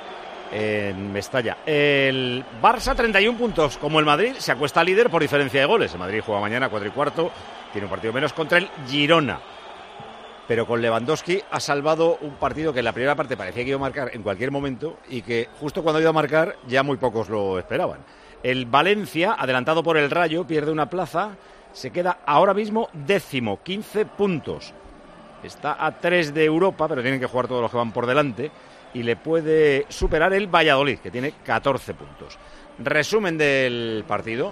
en Mestalla. El Barça 31 puntos, como el Madrid, se acuesta líder por diferencia de goles. El Madrid juega mañana 4:15, tiene un partido menos contra el Girona. Pero con Lewandowski ha salvado un partido que en la primera parte parecía que iba a marcar en cualquier momento y que justo cuando iba a marcar ya muy pocos lo esperaban. El Valencia, adelantado por el Rayo, pierde una plaza, se queda ahora mismo 10º, 15 puntos. Está a 3 de Europa, pero tienen que jugar todos los que van por delante. Y le puede superar el Valladolid, que tiene 14 puntos. Resumen del partido.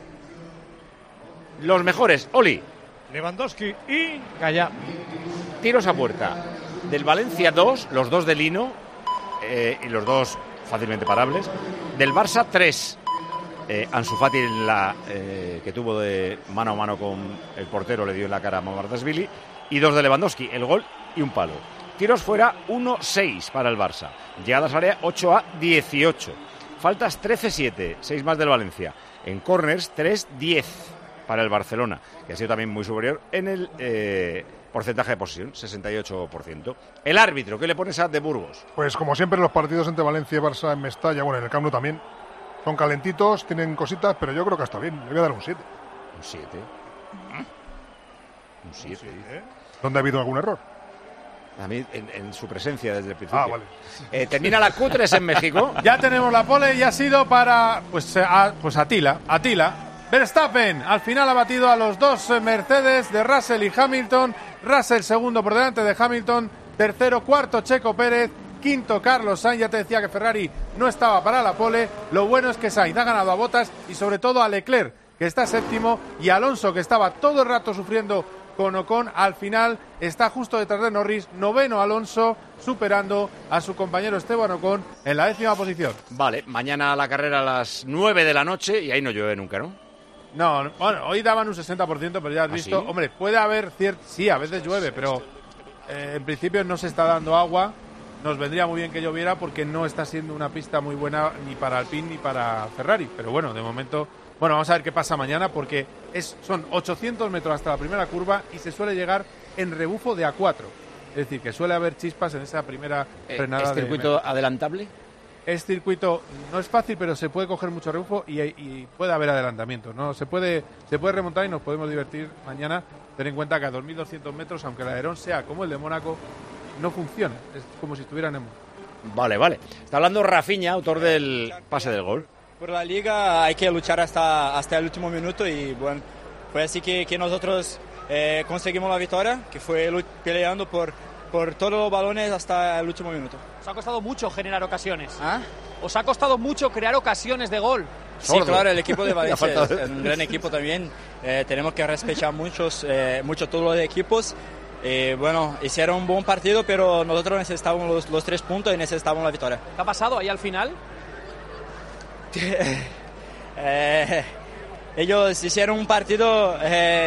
Los mejores, Oli. Lewandowski y Gallá. Tiros a puerta. Del Valencia 2, los 2 de Lino, y los 2 fácilmente parables. Del Barça 3. Ansu Fati que tuvo de mano a mano con el portero, le dio en la cara a Mamardashvili. Y 2 de Lewandowski, el gol y un palo. Tiros fuera 1-6 para el Barça. Llegadas al área 8-18. Faltas 13-7, 6 más del Valencia. En corners 3-10 para el Barcelona, que ha sido también muy superior en el porcentaje de posesión, 68%. El árbitro, ¿qué le pones a De Burgos? Pues como siempre los partidos entre Valencia y Barça en Mestalla, bueno, en el Camp Nou también, son calentitos, tienen cositas, pero yo creo que está bien. Le voy a dar un 7. ¿Un 7? ¿Un 7? ¿Dónde ha habido algún error? A mí, en su presencia desde el principio. Ah, vale. Termina la Q3 en México. Ya tenemos la pole y ha sido para Attila. Verstappen al final ha batido a los 2 Mercedes de Russell y Hamilton. Russell segundo por delante de Hamilton. Tercero, cuarto Checo Pérez. Quinto Carlos Sainz. Ya te decía que Ferrari no estaba para la pole. Lo bueno es que Sainz ha ganado a Bottas y sobre todo a Leclerc, que está séptimo, y Alonso, que estaba todo el rato sufriendo con Ocon, al final está justo detrás de Norris. Noveno Alonso, superando a su compañero Esteban Ocon en la 10ª posición. Vale, mañana la carrera a las 9 de la noche y ahí no llueve nunca, ¿no? No, bueno, hoy daban un 60%, pero ya has visto. ¿Sí? Hombre, puede haber sí, a veces llueve, pero en principio no se está dando agua. Nos vendría muy bien que lloviera porque no está siendo una pista muy buena ni para Alpine ni para Ferrari. Pero bueno, de momento, bueno, vamos a ver qué pasa mañana porque son 800 metros hasta la primera curva y se suele llegar en rebufo de A4. Es decir, que suele haber chispas en esa primera frenada. ¿Es circuito adelantable? Es circuito, no es fácil, pero se puede coger mucho rebufo y puede haber adelantamientos, ¿no? Se puede remontar y nos podemos divertir mañana. Ten en cuenta que a 2.200 metros, aunque el alerón sea como el de Mónaco, no funciona. Es como si estuviera en Vale. Está hablando Rafinha, autor del pase del gol. Por la liga hay que luchar hasta el último minuto y bueno, fue así que nosotros conseguimos la victoria, que fue peleando por todos los balones hasta el último minuto. Os ha costado mucho generar ocasiones. Os ha costado mucho crear ocasiones de gol. Sí, claro, el equipo de Valencia es un gran equipo también. Tenemos que respetar mucho todos los equipos. Bueno, hicieron un buen partido, pero nosotros necesitábamos los 3 puntos y necesitábamos la victoria. ¿Qué ha pasado ahí al final? Ellos hicieron un partido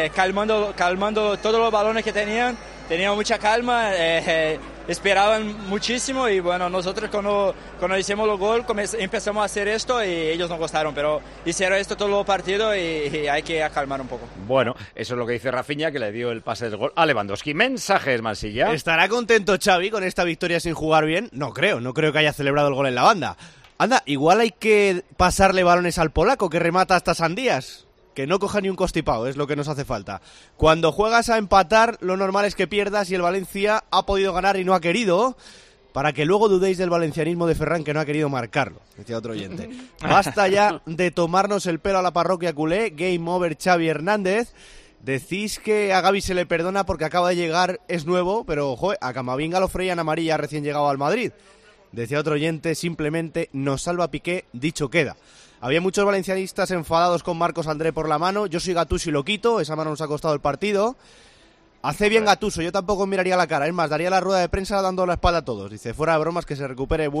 calmando todos los balones que tenían mucha calma, esperaban muchísimo y bueno, nosotros cuando hicimos el gol empezamos a hacer esto y ellos nos gustaron, pero hicieron esto todo el partido y hay que calmar un poco. Bueno, eso es lo que dice Rafinha, que le dio el pase del gol a Lewandowski. Mensajes, Mansilla. ¿Estará contento Xavi con esta victoria sin jugar bien? No creo que haya celebrado el gol en la banda. Anda, igual hay que pasarle balones al polaco que remata hasta sandías. Que no coja ni un constipado, es lo que nos hace falta. Cuando juegas a empatar, lo normal es que pierdas y el Valencia ha podido ganar y no ha querido, para que luego dudéis del valencianismo de Ferran, que no ha querido marcarlo, decía otro oyente. Basta ya de tomarnos el pelo a la parroquia culé. Game over, Xavi Hernández. Decís que a Gavi se le perdona porque acaba de llegar, es nuevo, pero joder, a Camavinga lo freían amarilla recién llegado al Madrid. Decía otro oyente, simplemente nos salva Piqué, dicho queda. Había muchos valencianistas enfadados con Marcos André por la mano. Yo soy Gattuso y lo quito, esa mano nos ha costado el partido. Hace bien Gattuso, yo tampoco miraría la cara, es más, daría la rueda de prensa dando la espalda a todos. Dice, fuera de bromas, que se recupere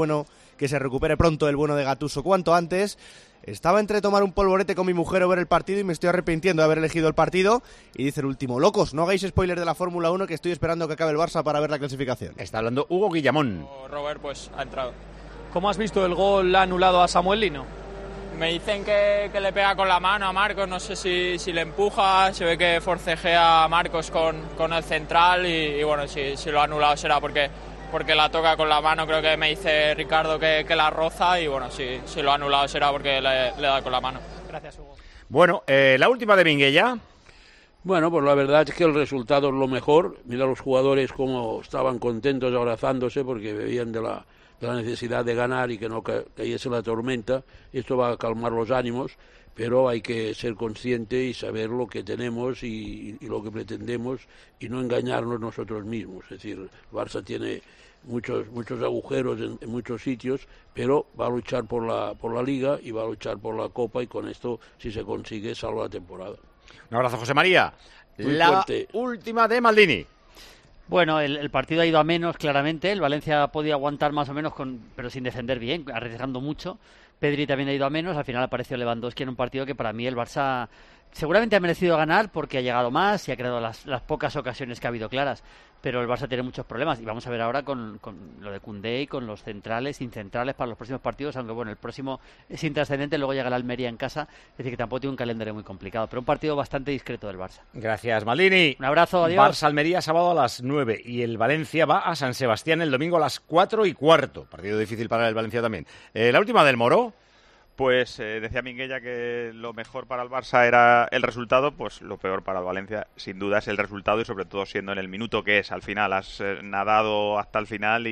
pronto el bueno de Gattuso cuanto antes. Estaba entre tomar un polvorete con mi mujer o ver el partido y me estoy arrepintiendo de haber elegido el partido. Y dice el último, locos, no hagáis spoiler de la Fórmula 1 que estoy esperando que acabe el Barça para ver la clasificación. Está hablando Hugo Guillamón. Robert pues ha entrado. ¿Cómo has visto el gol anulado a Samuel Lino? Me dicen que le pega con la mano a Marcos, no sé si le empuja, se ve que forcejea a Marcos con el central y bueno, si lo ha anulado será porque la toca con la mano, creo que me dice Ricardo que la roza y bueno, si lo ha anulado será porque le da con la mano. Gracias, Hugo. Bueno, la última de Minguella. Bueno, pues la verdad es que el resultado es lo mejor. Mira los jugadores cómo estaban contentos abrazándose porque veían de la necesidad de ganar y que no cayese la tormenta. Esto va a calmar los ánimos, pero hay que ser consciente y saber lo que tenemos y lo que pretendemos y no engañarnos nosotros mismos. Es decir, Barça tiene muchos agujeros en muchos sitios, pero va a luchar por la Liga y va a luchar por la Copa y con esto, si se consigue, salva la temporada. Un abrazo, José María. Muy la fuerte. Última de Maldini. Bueno, el partido ha ido a menos, claramente. El Valencia podía aguantar más o menos, pero sin defender bien, arriesgando mucho. Pedri también ha ido a menos. Al final apareció Lewandowski en un partido que para mí el Barça seguramente ha merecido ganar porque ha llegado más y ha creado las pocas ocasiones que ha habido claras. Pero el Barça tiene muchos problemas y vamos a ver ahora con lo de Koundé y con los centrales, incentrales para los próximos partidos, aunque bueno, el próximo es intrascendente, luego llega la Almería en casa, es decir que tampoco tiene un calendario muy complicado, pero un partido bastante discreto del Barça. Gracias, Maldini. Un abrazo, adiós. Barça-Almería sábado a las 9 y el Valencia va a San Sebastián el domingo a las 4:15. Partido difícil para el Valencia también. La última del Moro. Pues decía Minguella que lo mejor para el Barça era el resultado, pues lo peor para el Valencia sin duda es el resultado y sobre todo siendo en el minuto que es. Al final has nadado hasta el final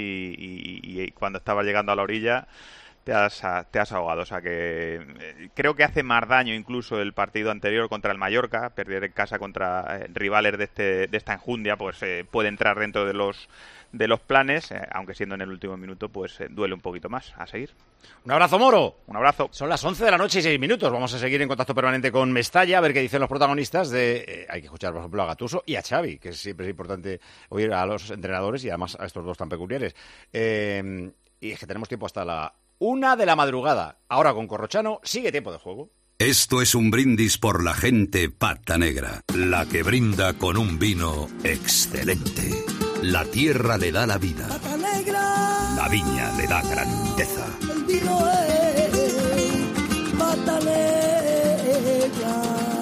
y cuando estabas llegando a la orilla te has ahogado. O sea que creo que hace más daño incluso el partido anterior contra el Mallorca. Perder en casa contra rivales de esta enjundia pues puede entrar dentro de los planes, aunque siendo en el último minuto pues duele un poquito más. A seguir. Un abrazo, Moro. Un abrazo. Son las 11 de la noche y 6 minutos. Vamos a seguir en contacto permanente con Mestalla, a ver qué dicen los protagonistas hay que escuchar, por ejemplo, a Gattuso y a Xavi, que siempre es importante oír a los entrenadores y además a estos dos tan peculiares. Y es que tenemos tiempo hasta la 1 de la madrugada. Ahora con Corrochano sigue tiempo de juego. Esto es un brindis por la gente pata negra, la que brinda con un vino excelente. La tierra le da la vida, Pata negra, la viña le da grandeza. el vino es pata negra.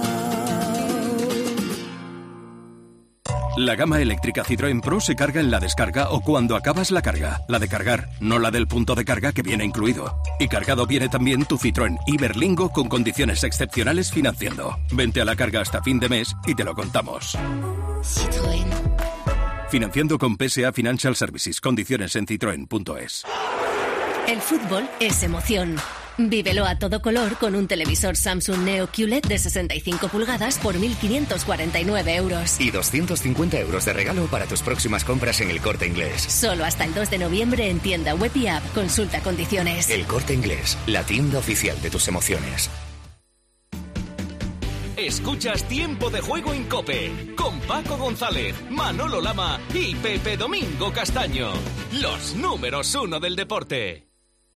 La gama eléctrica Citroën Pro se carga en la descarga o cuando acabas la carga. La de cargar, no la del punto de carga que viene incluido. Y cargado viene también tu Citroën Iberlingo con condiciones excepcionales financiando. Vente a la carga hasta fin de mes y te lo contamos. Citroën. Financiando con PSA Financial Services. Condiciones en citroen.es. El fútbol es emoción. Vívelo a todo color con un televisor Samsung Neo QLED de 65 pulgadas por 1.549 euros. Y 250 euros de regalo para tus próximas compras en El Corte Inglés. Solo hasta el 2 de noviembre en tienda web y app. Consulta condiciones. El Corte Inglés, la tienda oficial de tus emociones. Escuchas Tiempo de Juego en COPE con Paco González, Manolo Lama y Pepe Domingo Castaño. Los números 1 del deporte.